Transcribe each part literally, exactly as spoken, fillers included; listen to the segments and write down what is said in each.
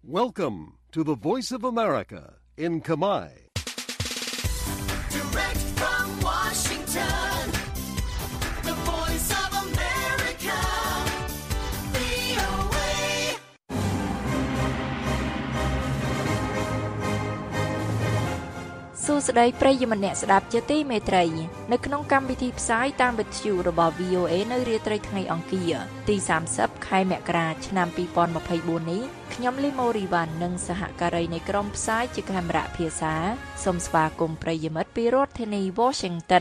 Welcome to the Voice of America in Khmer. Direct from Washington, the Voice of America, វី អូ เอសួស្តីប្រិយមិត្តអ្នកស្ដាប់ជាទីមេត្រីនៅក្នុងកម្មវិធីផ្សាយតាមវិទ្យុរបស់ វី អូ เอ នៅរាត្រីថ្ងៃអង្គារទីសាមសិបខែមករាឆ្នាំពីរពាន់ម្ភៃបួននេះខ្ញុំលីម៉ូរីវ៉ាន់និងសហការីនៃក្រុមផ្សាយជាកាមេរ៉ាភាសាសូមស្វាគមន៍ប្រិយមិត្តពីរដ្ឋធានី Washington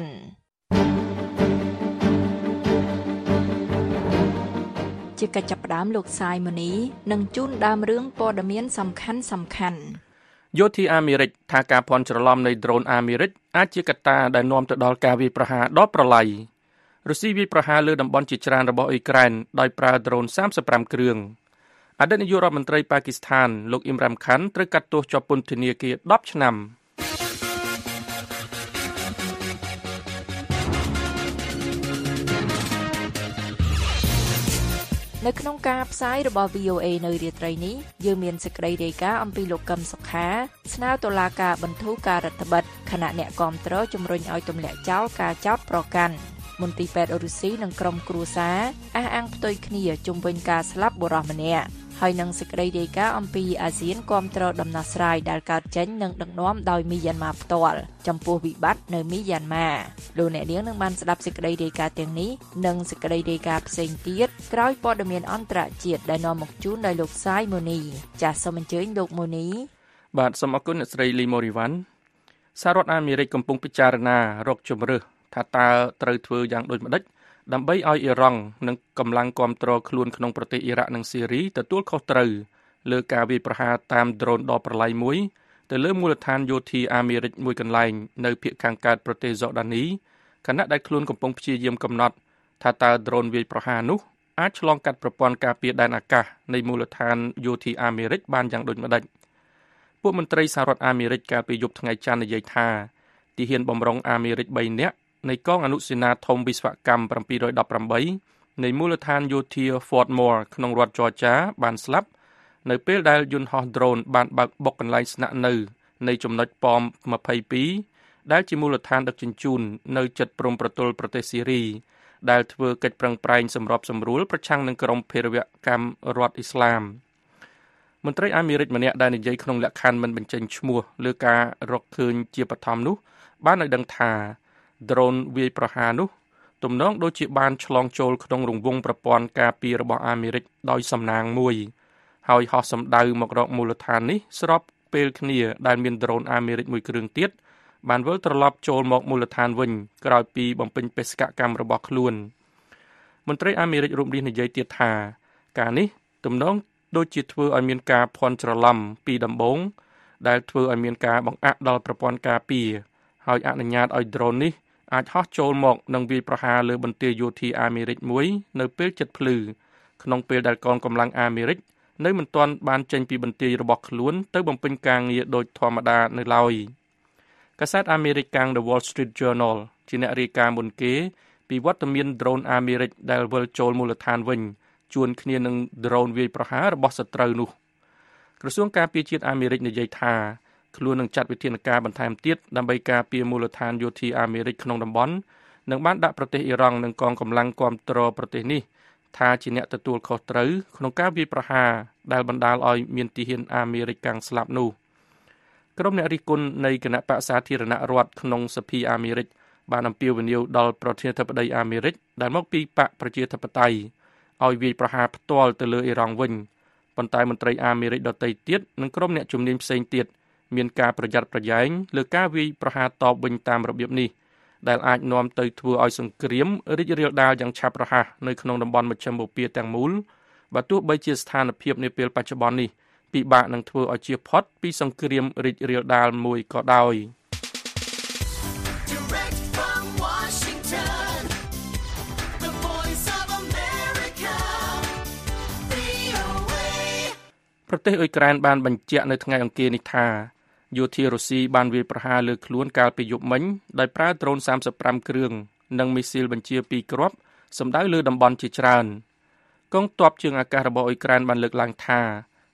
ជាកិច្ចចាប់ផ្ដើមលោកសាយម៉ូនីនឹងជូនដើមរឿងព័ត៌មានសំខាន់សំខាន់យោធាអាមេរិកថាការភ័ន្តច្រឡំនៃដ្រូនអាមេរិកអាចជាកត្តាដែលនាំទៅដល់ការវាយប្រហារដ៏ប្រឡាយរុស្ស៊ីវាយប្រហារលើតំបន់ជាច្រើនរបស់អ៊ុយក្រែនដោយប្រើដ្រូនសាមសិបប្រាំគ្រឿងអតីតនាយករដ្ឋមន្ត្រីប៉ាគីស្ថានលោកអ៊ីមរ៉ានខាន់ត្រូវកាត់ទោសជាប់ពន្ធនាគារដប់ឆ្នាំនៅក្នុងការផ្សាយរបស់ វី អូ เอ នៅរាត្រីនេះយើងមានសេចក្តីរាយការណ៍អំពីលោកកឹមសុខាស្នើតុលាការបន្ធូរការរដ្ឋបិទខណៈអ្នកគាំទ្រជំរុញឲ្យទម្លាក់ចោលការចោទប្រកាន់មន្ទីរពេទ្យរុស្ស៊ីនិងក្រុមគ្រួសារអះអាងផ្ទុយគ្នាជុំវិញការស្លាប់បុរសម្នាក់ហើយនឹងសេចក្តីរាយការណ៍អំពីអាស៊ានគាំទ្រដំណោះស្រាយដែលកើតចេញនិងដឹកនាំដោយមីយ៉ាន់ម៉ាផ្ទាល់ចំពោះវិបត្តិនៅមីយ៉ាន់ម៉ាលោកអ្នកនាងនឹងបានស្ដាប់សេចក្តីរាយការណ៍ទាំងនេះនិងសេចក្តីរាយការណ៍ផ្សេងទៀតក្រោយព័ត៌មានអន្តរជាតិដែលនាំមកជូនដោយលោកសាយម៉ូនីចាសសូមអញ្ជើញលោកម៉ូនីបាទសូមអរគុណអ្នកស្រីលីម៉ូរីវ៉ាន់សហរដ្ឋអាមេរិកកំពុងពិចារណារកជំរើសថាតើត្រូវធ្វើយ៉ាងដូចម្តេចដើម្បីឲ្យអ៊ីរ៉ង់និងកម្លាំងគាំទ្រខ្លួនក្នុងប្រទេសអ៊ីរ៉ាក់និងស៊ីរីទទួលខុសត្រូវលើការវាយប្រហារតាមដ្រូនដ៏ប្រឡាយមួយទៅលើមូលដ្ឋានយោធាអាមេរិកមួយកន្លែងនៅភាគខាងកើតប្រទេសហ្សូដានីខណៈដែលខ្លួនកំពុងព្យាយាមកំណត់ថាតើដ្រូនវាយប្រហារនោះអាចឆ្លងកាត់ប្រព័ន្ធការពារដែនអាកាសនៃមូលដ្ឋានយោធាអាមេរិកបានយ៉ាងដូចម្តេចពួកមន្ត្រីសហរដ្ឋអាមេរិកកាលពីយប់ថ្ងៃច័ន្ទនិយាយថាទាហានបម្រុងអាមេរិកបីនាក់នៃកងអនុសេនាធំវិស្វកម្មbảyដប់ប្រាំបីនៃមូលដ្ឋានយោធា Fort Moore ក្នុងរដ្ឋ Georgia បានស្លាប់នៅពេលដែលយន្តហោះដ្រូនបានបើកបុកកន្លែងស្នាក់នៅនៃចំណុចប៉មยี่สิบสองដែលជាមូលដ្ឋានដឹកជញ្ជូននៅជិតព្រំប្រទល់ប្រទេសស៊ីរីដែលធ្វើកិច្ចប្រឹងប្រែងសម្របសម្រួលប្រឆាំងនឹងក្រុមភេរវកម្មរដ្ឋអ៊ីស្លាមមន្ត្រីអាមេរិកម្នាក់ដែលនិយាយក្នុងលក្ខខណ្ឌមិនបញ្ចេញឈ្មោះលើការរកឃើញជាបឋមនោះបានឲ្យដឹងថាដ្រូនវាយប្រហារនោះទំនងដូចជាបានឆ្លងចូលក្នុងរង្វង់ប្រព័ន្ធការពាររបស់អាមេរិកដោយសំណាងមួយហើយហោះសម្ដៅមករកមូលដ្ឋាននេះស្របពេលគ្នាដែលមានដ្រូនអាមេរិកមួយគ្រឿងទៀតបានវិលត្រឡប់ចូលមកមូលដ្ឋានវិញក្រោយពីបំពេញបេសកកម្មរបស់ខ្លួនមន្ត្រីអាមេរិករួមនេះនិយាយទៀតថាការនេះទំនងដូចជាធ្វើឲ្យមានការភ័ន្តច្រឡំពីដំបូងដែលធ្វើឲ្យមានការបង្អាក់ដល់ប្រព័ន្ធការពារហើយអនុញ្ញាតឲ្យដ្រូននេះអាចហោះចូលមកនិងវាយប្រហារលើបន្ទាយយោធាអាមេរិកមួយនៅពេលជិតភ្លឺក្នុងពេលដែលកងកម្លាំងអាមេរិកនៅមិនទាន់បានចេញពីបន្ទាយរបស់ខ្លួនទៅបំពេញការងារដោយធម្មតានៅឡើយកាសែតអាមេរិកកាំង The Wall Street Journal ជាអ្នករាយការណ៍មុនគេពីវត្តមានដ្រូនអាមេរិកដែលវិលចូលមូលដ្ឋានវិញជួនគ្នានឹងដ្រូនវាយប្រហាររបស់សត្រូវនោះក្រសួងការពារជាតិអាមេរិកនិយាយថាខ្លួននឹងចាត់វិធានការបន្ថែមទៀតដើម្បីការពារមូលដ្ឋានយោធាអាមេរិកក្នុងតំបន់និងបានដាក់ប្រទេសអ៊ីរ៉ង់និងកងកម្លាំងគាំទ្រប្រទេសនេះថាជាអ្នកទទួលខុសត្រូវក្នុងការវាយប្រហារដែលបណ្ដាលឲ្យមានទាហានអាមេរិកកាំងស្លាប់នោះក្រុមអ្នករិះគន់នៃគណៈបក្សសាធារណរដ្ឋក្នុងសភាអាមេរិកបានអំពាវនាវដល់ប្រធានាធិបតីអាមេរិកដែលមកពីបកប្រជាធិបតេយ្យឲ្យវាយប្រហារផ្ទាល់ទៅលើអ៊ីរ៉ង់វិញប៉ុន្តែមន្ត្រីអាមេរិកដទៃទៀតនិងក្រុមអ្នកជំនាញផ្សេងទៀតមានការប្រយ័ត្នប្រយែងលើការវាយប្រហារតបវិញតាមរបៀបនេះដែលអាចនាំទៅធ្វើឲ្យសង្គ្រាមរីករាលដាលយ៉ាងឆាប់រហ័សនៅក្នុងតំបន់មជ្ឈិមបូព៌ាទាំងមូលបើទោះបីជាស្ថានភាពនាពេលបច្ចុប្បន្ននេះពិបាកនឹងធ្វើឲ្យជៀសផុតពីសង្គ្រាមរីករាលដាលមួយក៏ដោយប្រទេសអ៊ុយក្រែនបានបញ្ជាក់នៅថ្ងៃអង្គារនេះថាយោធារុស្ស៊ីបានវាយប្រហារលើខ្លួនកាលពីយប់មិញដោយប្រើដ្រូនសាមសិបប្រាំគ្រឿងនិងមីស៊ីលបញ្ជាពីរគ្រាប់សម្ដៅលើតំបន់ជាច្រើនកងទ័ពជើងអាកាសរបស់អ៊ុយក្រែនបានលើកឡើងថា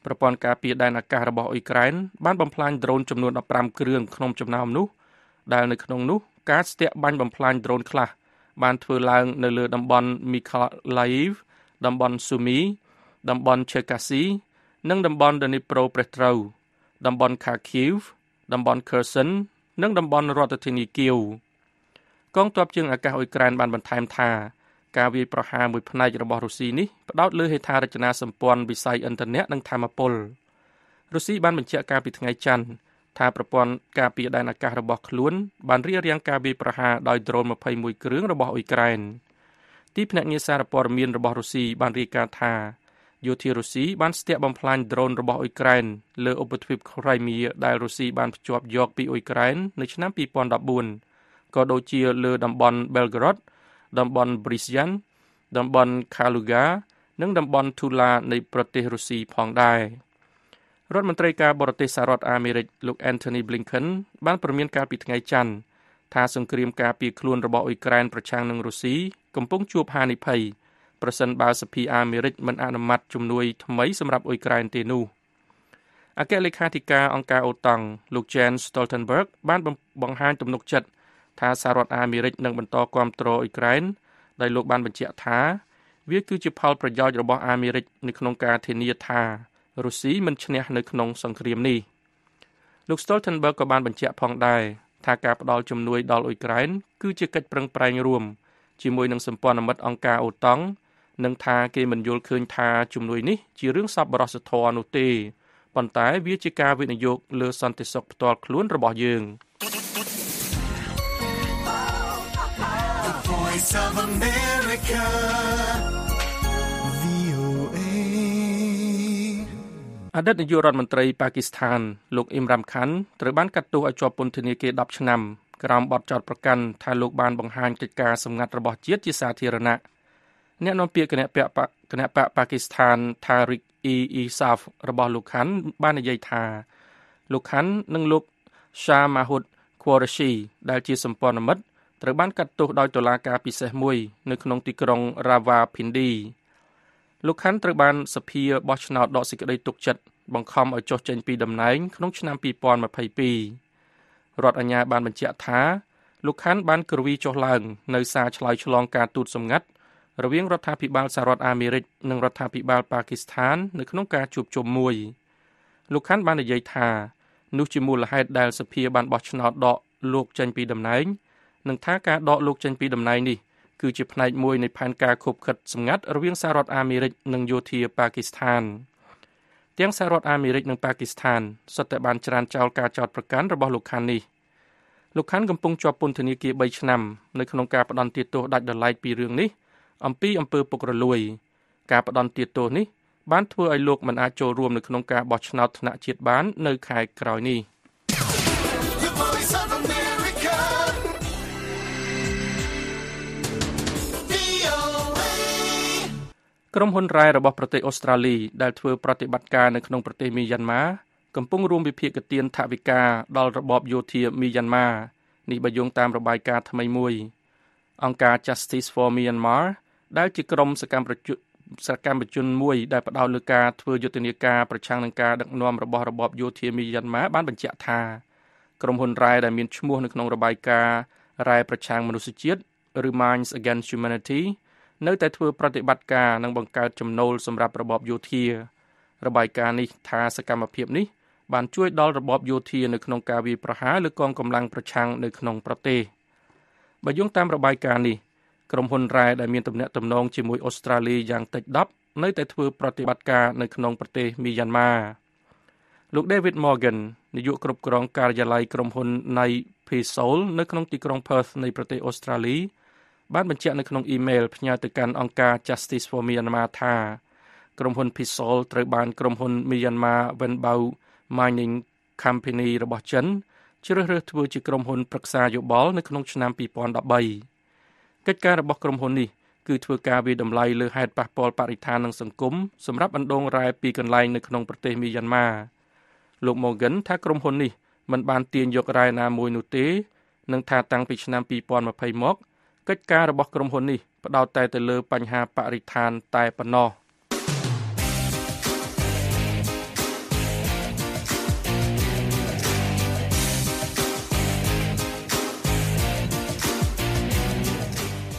ប្រព័ន្ធការពារដែនអាកាសរបស់អ៊ុយក្រែនបានបំផ្លាញដ្រូនចំនួនដប់ប្រាំគ្រឿងក្នុងចំណោមនោះដែលនៅក្នុងនោះការស្ទាក់បាញ់បំផ្លាញដ្រូនខ្លះបានធ្វើឡើងនៅលើតំបន់ Mykolaiv តំបន់ Sumy តំបន់ Cherkasy និងតំបន់ Dnipropetrovsk តំបន់ Kharkiv តំបន់ Kherson និងតំបន់រដ្ឋធានី Kyiv កងទ័ពជើងអាកាសអ៊ុយក្រែនបានបន្ថែមថាការវាយប្រហារមួយផ្នែករបស់រុស្ស៊ីនេះផ្ដោតលើហេដ្ឋារចនាសម្ព័ន្ធវិស័យឥន្ធនៈនិងថាមពលរុស្ស៊ីបានបញ្ជាក់កាលពីថ្ងៃច័ន្ទថាប្រព័ន្ធការពារដែនអាកាសរបស់ខ្លួនបានរៀបរៀងការវាយប្រហារដោយដ្រូនยี่สิบเอ็ดគ្រឿងរបស់អ៊ុយក្រែនទីភ្នាក់ងារសារព័ត៌មានរបស់រុស្ស៊ីបានរាយការណ៍ថាយោធារុស្ស៊ីបានស្ទាក់បំផ្លាញដ្រូនរបស់អ៊ុយក្រែនលើឧបទ្វីបក្រៃមៀដែលរុស្ស៊ីបានភ្ជាប់យកពីអ៊ុយក្រែននៅឆ្នាំពីរពាន់ដប់បួនក៏ដូចជាលើតំបន់ Belgorod តំបន់ Bryansk តំបន់ Kaluga និងតំបន់ Tula នៃប្រទេសរុស្ស៊ីផងដែររដ្ឋមន្ត្រីការបរទេសសហរដ្ឋអាមេរិកលោក Antony Blinken បានព្រមានកាលពីថ្ងៃច័ន្ទថាសង្គ្រាមការពារខ្លួនរបស់អ៊ុយក្រែនប្រឆាំងនឹងរុស្ស៊ីកំពុងជួបហានិភ័យប្រសិនបើសភាអាមេរិកមិនអនុម័តជំនួយថ្មីសម្រាប់អ៊ុយក្រែនទេនោះអគ្គលេខាធិការអង្គការអូតុងលោក Jens Stoltenberg បានបង្ហាញទំនុកចិត្តថាសហរដ្ឋអាមេរិកនឹងបន្តគាំទ្រអ៊ុយក្រែនដោយលោកបានបញ្ជាក់ថាវាគឺជាផលប្រយោជន៍របស់អាមេរិកនៅក្នុងការធានាថារុស្ស៊ីមិនឈ្នះនៅក្នុងសង្គ្រាមនេះលោក Stoltenberg ក៏បានបញ្ជាក់ផងដែរថាការផ្តល់ជំនួយដល់អ៊ុយក្រែនគឺជាកិច្ចប្រឹងប្រែងរួមជាមួយនឹងសម្ព័ន្ធមិត្តអង្គការអូតុងនិងថាគេមិនយល់ឃើញថាជំនួយនេះជារឿងសប្បុរសធម៌នោះទេប៉ុន្តែវាជាការវិនិយោគលើសន្តិសុខផ្ទាល់ខ្លួនរបស់យើង The Voice of America អតីតនាយករដ្ឋមន្ត្រីប៉ាគីស្ថានលោកអ៊ីមរ៉ាំខាន់ត្រូវបានកាត់ទោសឲ្យជាប់ពន្ធនាគារដប់ឆ្នាំក្រោមបទចោទប្រកាន់ថាលោកបានបង្ហាញកិច្ចការសម្ងាត់របស់ជាតិជាសាធារណៈអ្នកនាំពាក្យគណៈបកគណៈបកប៉ាគីស្ថាន Tariq e-Insaf របស់លោកខាន់បាននិយាយថាលោកខាន់និងលោក Shah Mahmud Qureshi ដែលជាសម្ព័ន្ធមិត្តត្រូវបានកាត់ទោសដោយតុលាការពិសេសមួយនៅក្នុងទីក្រុង Rawalpindi លោកខាន់ត្រូវបានសភាបោះឆ្នោតដកសេចក្តីទុកចិត្តបង្ខំឲ្យចុះចេញពីតំណែងក្នុងឆ្នាំពីរពាន់ยี่สิบเอ็ดរដ្ឋអាជ្ញាបានបញ្ជាក់ថាលោកខាន់បានគ្រវីចុះឡើងនៅសារឆ្លើយឆ្លងការទូតសម្ងាត់រវាងរដ្ឋាភិបាលសហរដ្ឋអាមេរិកនិងរដ្ឋាភិបាលប៉ាគីស្ថាននៅក្នុងការជួបជុំមួយលោកខាន់បាននិយាយថានោះជាមូលហេតុដែលសភាបានបោះឆ្នោតដកលោកចេញពីតំណែងនិងថាការដកលោកចេញពីតំណែងនេះគឺជាផ្នែកមួយនៃផែនការខុបខិតសម្ងាត់រវាងសហរដ្ឋអាមេរិកនិងយោធាប៉ាគីស្ថានទាំងសហរដ្ឋអាមេរិកនិងប៉ាគីស្ថានសុទ្ធតែបានច្រានចោលការចោទប្រកាន់របស់លោកខាន់នេះលោកខាន់កំពុងជាប់ពន្ធនាគារបីឆ្នាំនៅក្នុងការផ្ដន្ទាទោសដាច់ដោយឡែកពីរឿងនេះអំពីអំពើពុករលួយការផ្ដន្ទាទោសនេះបានធ្វើឲ្យលោកមិនអាចចូលរួមនៅក្នុងការបោះឆ្នោតថ្នាក់ជាតិបាននៅខែក្រោយនេះក្រុមហ៊ុនរ៉ែរបស់ប្រទេសអូស្ត្រាលីដែលធ្វើប្រតិបត្តិការនៅក្នុងប្រទេសមីយ៉ាន់ម៉ាកំពុងរួមវិភាគទានថវិកាដល់របបយោធាមីយ៉ាន់ម៉ានេះបើយោងតាមរបាយការណ៍ថ្មីមួយអង្គការ Justice for Myanmar ដែលជាក្រុមសកម្មប្រសកម្មជនមួយដែលផ្ដោតលើការធ្វើយុទ្ធនាការប្រឆាំងនឹងការដឹកនាំរបស់របបយោធាមីយ៉ាន់ម៉ាបានបញ្ជាក់ថាក្រុមហ៊ុនរ៉ែដែលមានឈ្មោះនៅក្នុងរបាយការណ៍រ៉ែប្រឆាំងមនុស្សជាតិឬ Minds Against Humanity នៅតែធ្វើប្រតិបត្តិការនិងបង្កើតចំណូលសម្រាប់របបយោធារបាយការណ៍នេះថាសកម្មភាពនេះបានជួយដល់របបយោធានៅក្នុងការវាយប្រហារលើកងកម្លាំងប្រឆាំងនៅក្នុងប្រទេសបើយោងតាមរបាយការណ៍នេះក្រុមហ៊ុនរ៉ែដែលមានទំនាក់ទំនងជាមួយអូស្ត្រាលីយ៉ាងតិចដប់នៅតែធ្វើប្រតិបត្តិការនៅក្នុងប្រទេសមីយ៉ាន់ម៉ាលោក David Morgan នាយកគ្រប់គ្រងការិយាល័យក្រុមហ៊ុន Night Peaceol នៅក្នុងទីក្រុង Perth នៃប្រទេសអូស្ត្រាលីបានបញ្ជាក់នៅក្នុងអ៊ីមែលផ្ញើទៅកាន់អង្គការ Justice for Myanmar ថាក្រុមហ៊ុន Peaceol ត្រូវបានក្រុមហ៊ុន Myanmar Wenbao Mining Company របស់ចិនជ្រើសរើសធ្វើជាក្រុមហ៊ុនប្រឹក្សាយោបល់នៅក្នុងឆ្នាំពីរពាន់ដប់បីកិច្ចការរបស់ក្រុមហ៊ុននេះគឺធ្វើការវិតម្លៃលើហេតុប៉ះពាល់បរិស្ថាននិងសង្គមសម្រាប់អណ្ដូងរ៉ែពីកន្លែងនៅក្នុងប្រទេសមីយ៉ាន់ម៉ាលោក Morgan ថាក្រុមហ៊ុននេះមិនបានទាញយករ៉ែណាមួយនោះទេនិងថាតាំងពីឆ្នាំពីរពាន់ยี่สิบមកកិច្ចការរបស់ក្រុមហ៊ុននេះផ្ដោតតែទៅលើបញ្ហាបរិស្ថានតែប៉ុណ្ណោះ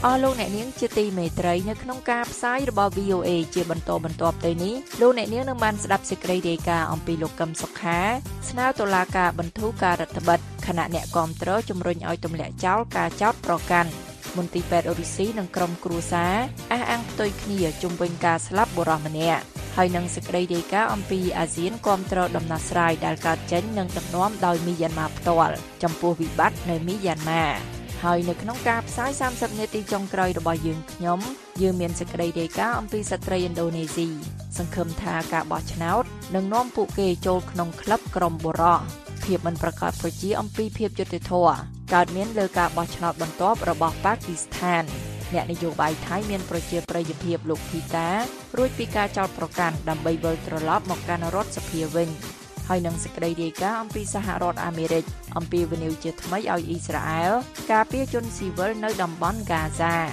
អស់លោកអ្នកនាងជាទីមេត្រីនៅក្នុងការផ្សាយរបស់ វី អូ អេ ជាបន្តបន្ទាប់ទៅនេះលោកអ្នកនាងនឹងបានស្ដាប់សេចក្តីរាយការណ៍អំពីលោកកឹមសុខាស្នើតុលាការបន្ធូរការរដ្ឋបិទខណៈអ្នកគាំទ្រជំរុញឲ្យទម្លាក់ចោលការចោទប្រកាន់មន្ទីរពេទ្យរុស្ស៊ីនិងក្រុមគ្រួសារអះអាងផ្ទុយគ្នាជុំវិញការស្លាប់បុរសម្នាក់ហើយនឹងសេចក្តីរាយការណ៍អំពីអាស៊ានគាំទ្រដំណោះស្រាយដែលកើតចេញនិងដឹកនាំដោយមីយ៉ាន់ម៉ាផ្ទាល់ចំពោះវិបត្តិនៅមីយ៉ាន់ម៉ាហើយនៅក្នុងការផ្សាយសាមសិបនាទីចុងក្រោយរបស់យើងខ្ញុំយើងមានសេចក្តីរាយការណ៍អំពីស្ត្រីឥណ្ឌូនេស៊ីសង្ឃឹមថាការបោះឆ្នោតនឹងនាំពួកគេចូលក្នុងក្លឹបក្រុមបុរសភាពមិនប្រកបប្រជាអំពីភាពយុត្តិធម៌កើតមានលើការបោះឆ្នោតបន្ទាប់របស់ប៉ាគីស្ថានអ្នកនយោបាយថៃមានប្រជាប្រិយភាពលោកភីតារួចពីការចោទប្រកាន់ដើម្បីវិលត្រឡប់មកកាន់រដ្ឋសភាវិញហើយនឹងសេចក្តីរាយការណ៍អំពីសហរដ្ឋអាមេរិកអំពីវិនិយោគជាថ្មីឲ្យអ៊ីស្រាអែលការពារជនស៊ីវិលនៅតំបន់ហ្គាហ្សា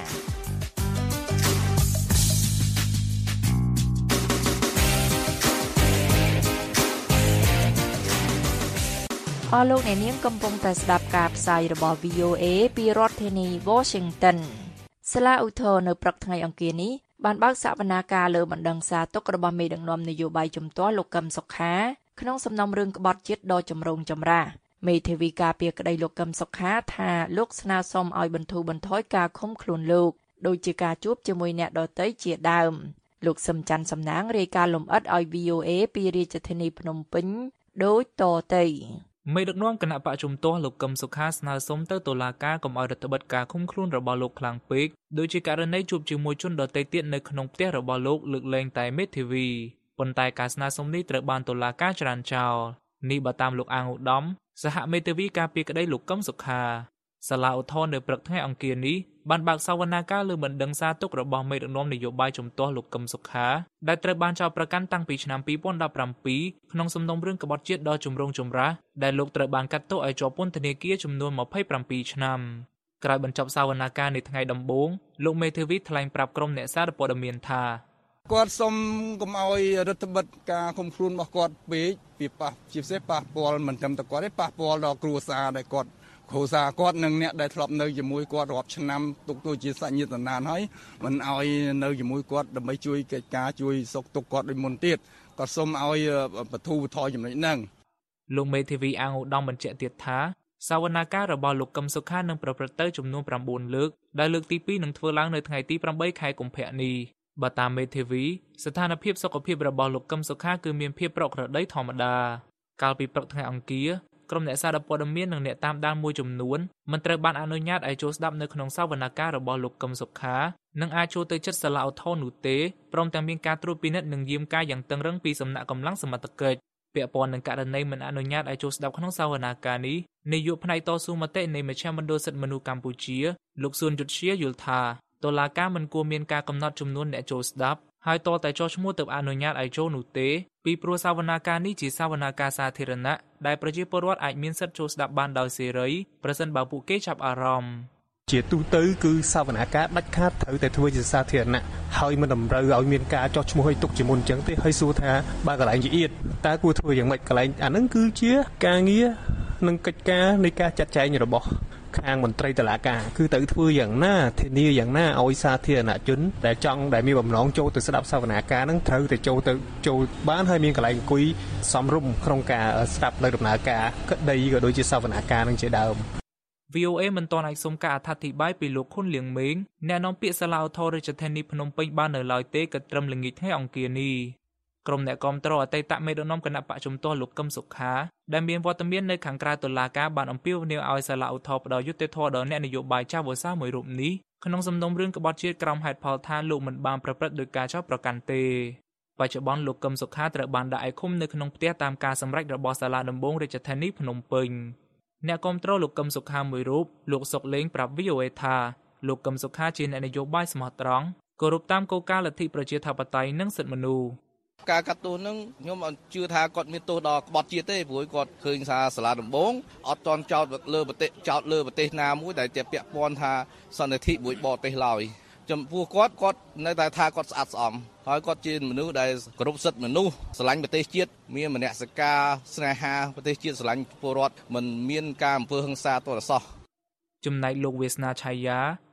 អស់លោកអ្នកនាងកំពុងតែស្ដាប់ការផ្សាយរបស់ វី អូ អេ ពីរដ្ឋធានី Washington សាលាឧទ្ធរណ៍នៅព្រឹកថ្ងៃអង្គារនេះបានបើកសវនាការលើបណ្ដឹងសារទុករបស់មេដឹកនាំនយោបាយជំទាស់លោកកឹមសុខាក្នុងសំណុំរឿងក្បត់ជាតិដ៏ចម្រូងចម្រាសមេធាវីការពារក្តីលោកកឹមសុខាថាលោកស្នើសុំឲ្យបន្ធូរបន្ថយការឃុំខ្លួនលោកដោយជាការជួបជាមួយអ្នកដទៃជាដើមលោកសឹមច័ន្ទសំណាងរាយការណ៍លម្អិតឲ្យ វី អូ អេ ពីរាជធានីភ្នំពេញដូចតទៅមេដឹកនាំគណៈបកជំទាស់លោកកឹមសុខាស្នើសុំទៅតុលាការកុំឲ្យរដ្ឋបិទការឃុំខ្លួនរបស់លោកខ្លាំងពេកដោយជាករណីជួបជាមួយជនដទៃទៀតនៅក្នុងផ្ទះរបស់លោកលើកលែងតែមេធាវីប៉ុន្តែការស្នើសុំនេះត្រូវបានតុលាការច្រានចោលនេះបើតាមលោកអាងឧត្តមសហមេធាវីការពារក្តីលោកកឹមសុខាសាលាឧទ្ធរណ៍នៅព្រឹកថ្ងៃអង្គារនេះបានបើកសវនាការលើបណ្ដឹងសារទុករបស់មេដឹកនាំនយោបាយជំទាស់លោកកឹមសុខាដែលត្រូវបានចោទប្រកាន់តាំងពីឆ្នាំពីរពាន់ដប់ប្រាំពីរក្នុងសំណុំរឿងក្បត់ជាតិដ៏ចម្រូងចម្រាសដែលលោកត្រូវបានកាត់ទោសឲ្យជាប់ពន្ធនាគារចំនួនម្ភៃប្រាំពីរឆ្នាំក្រោយបញ្ចប់សវនាការនៅថ្ងៃដំបូងលោកមេធាវីថ្លែងប្រាប់ក្រុមអ្នកសារព័ត៌មានថាគាត់សុំកុំឲ្យរដ្ឋបិទការឃុំខ្លួនរបស់គាត់ពេកពីប៉ះជាពិសេសប៉ះពាល់មិនត្រឹមតែគាត់ទេប៉ះពាល់ដល់គ្រួសារដែលគាត់គ្រួសារគាត់និងអ្នកដែលធ្លាប់នៅជាមួយគាត់រាប់ឆ្នាំទុកទោសជាសាច់ញាតិណានហើយមិនឲ្យនៅជាមួយគាត់ដើម្បីជួយកិច្ចការជួយសុខទុក្ខគាត់ដូចមុនទៀតគាត់សុំឲ្យបន្ធូរបន្ថយចំណុចហ្នឹងលោកមេធាវីអាងឧត្តមបញ្ជាក់ទៀតថាសវនាការរបស់លោកកឹមសុខានឹងប្រព្រឹត្តទៅចំនួនប្រាំបួនលើកដែលលើកទីពីរនឹងធ្វើឡើងនៅថ្ងៃទីប្រាំបីខែកុម្ភៈនេះបើតាមមេធាវីស្ថានភាពសុខភាពរបស់លោកកឹមសុខាគឺមានភាពប្រក្រតីធម្មតាកាលពីព្រឹកថ្ងៃអង្គារក្រុមអ្នកសារព័ត៌មាននិងអ្នកតាមដានមួយចំនួនមិនត្រូវបានអនុញ្ញាតឲ្យចូលស្ដាប់នៅក្នុងសវនាការរបស់លោកកឹមសុខានិងអាចចូលទៅជិតសាលាឧទ្ធរណ៍នោះទេព្រមទាំងមានការត្រួតពិនិត្យនិងយាមកាយយ៉ាងតឹងរ៉ឹងពីសំណាក់កម្លាំងសមត្ថកិច្ចពាក់ព័ន្ធនឹងករណីមិនអនុញ្ញាតឲ្យចូលស្ដាប់ក្នុងសវនាការនេះនាយកផ្នែកតស៊ូមតិនៃមជ្ឈមណ្ឌលសិទ្ធិមនុស្សកម្ពុជាលោកសួនយុទ្ធជាយល់ថាតុលាការមិនគួរមានការកំណត់ចំនួនអ្នកចូលស្ដាប់ហើយតតែចោះឈ្មោះទៅអនុញ្ញាតឲ្យចូលនោះទេពីព្រោះសវនាការនេះជាសវនាការសាធារណៈដែលប្រជាពលរដ្ឋអាចមានសិទ្ធិចូលស្ដាប់បានដោយសេរីប្រសិនបើពួកគេចាប់អារម្មណ៍ជាទូទៅគឺសវនាការដាច់ខាតត្រូវតែធ្វើជាសាធារណៈហើយមិនតម្រូវឲ្យមានការចោះឈ្មោះឲ្យទុកជាមុនអញ្ចឹងទេហើយសួរថាបើកន្លែងជាអៀតតើគួរធ្វើយ៉ាងម៉េចកន្លែងអាហ្នឹងគឺជាការងារនិងកិច្ចការនៃការចាត់ចែងរបស់ខាងមន្ត្រីតុលាការគឺត្រូវធ្វើយ៉ាងណាធានាយ៉ាងណាឲ្យសាធារណជនដែលចង់ដែលមានបំណងចូលទៅស្ដាប់សវនាការហ្នឹងត្រូវតែចូលទៅចូលបានហើយមានកន្លែងអង្គុយសមរម្យក្នុងការស្ដាប់នៅដំណើរការក្តីក៏ដូចជាសវនាការនឹងជាដើមវី អូ អេ មិនទាន់អាចសុំការអធិប្បាយពីលោកខុនលៀងមេងអ្នកនាំពាក្យសាលាឧទ្ធរណ៍រាជធានីភ្នំពេញបាននៅឡើយទេគិតត្រឹមល្ងាចថ្ងៃអង្គារនេះក្រុមអ្នកគាំទ្រអតីតមេដឹកនាំគណៈបកជំទាស់លោកកឹមសុខាដែលមានវត្តមាននៅខាងក្រៅតុលាការបានអំពាវនាវឲ្យសាលាឧទ្ធរណ៍ផ្ដល់យុត្តិធម៌ដល់អ្នកនយោបាយចាស់វស្សាមួយរូបនេះក្នុងសំណុំរឿងក្បត់ជាតិក្រោមហេតុផលថាលោកមិនបានប្រព្រឹត្តដោយការចោទប្រកាន់ទេបច្ចុប្បន្នលោកកឹមសុខាត្រូវបានដាក់ឲ្យឃុំនៅក្នុងផ្ទះតាមការសម្រេចរបស់សាលាដំបងរាជធានីភ្នំពេញអ្នកគាំទ្រលោកកឹមសុខាមួយរូបលោកសុកលេងប្រាប់ វី អូ អេ ថាលោកកឹមសុខាជាអ្នកនយោបាយស្មោះត្រង់គោរពតាមគោលការណ៍លទ្ធិប្រជាធិបតេយ្យនិងសិទ្ធិមនុស្សការកាត់ទោសនឹងខ្ញុំអត់ជឿថាគាត់មានទោសដល់ក្បត់ជាតិទេព្រោះគាត់ឃើញថាសាលាដំបងអត់តន់ចោទលើប្រទេសចោទលើប្រទេសណាមួយដែលជាពាក់ព័ន្ធថាសន្តិភាពមួយបរទេសឡើយចំពោះគាត់គាត់នៅតែថាគាត់ស្អាតស្អំហើយគាត់ជាមនុស្សដែលគោរពសិទ្ធិមនុស្សស្រឡាញ់ប្រទេសជាតិមានមនសិការស្នេហាប្រទេសជាតិស្រឡាញ់ពលរដ្ឋមិនមានការអំពើហិង្សាទោសសោះចំណែកលោកវាសនាឆៃយ៉ា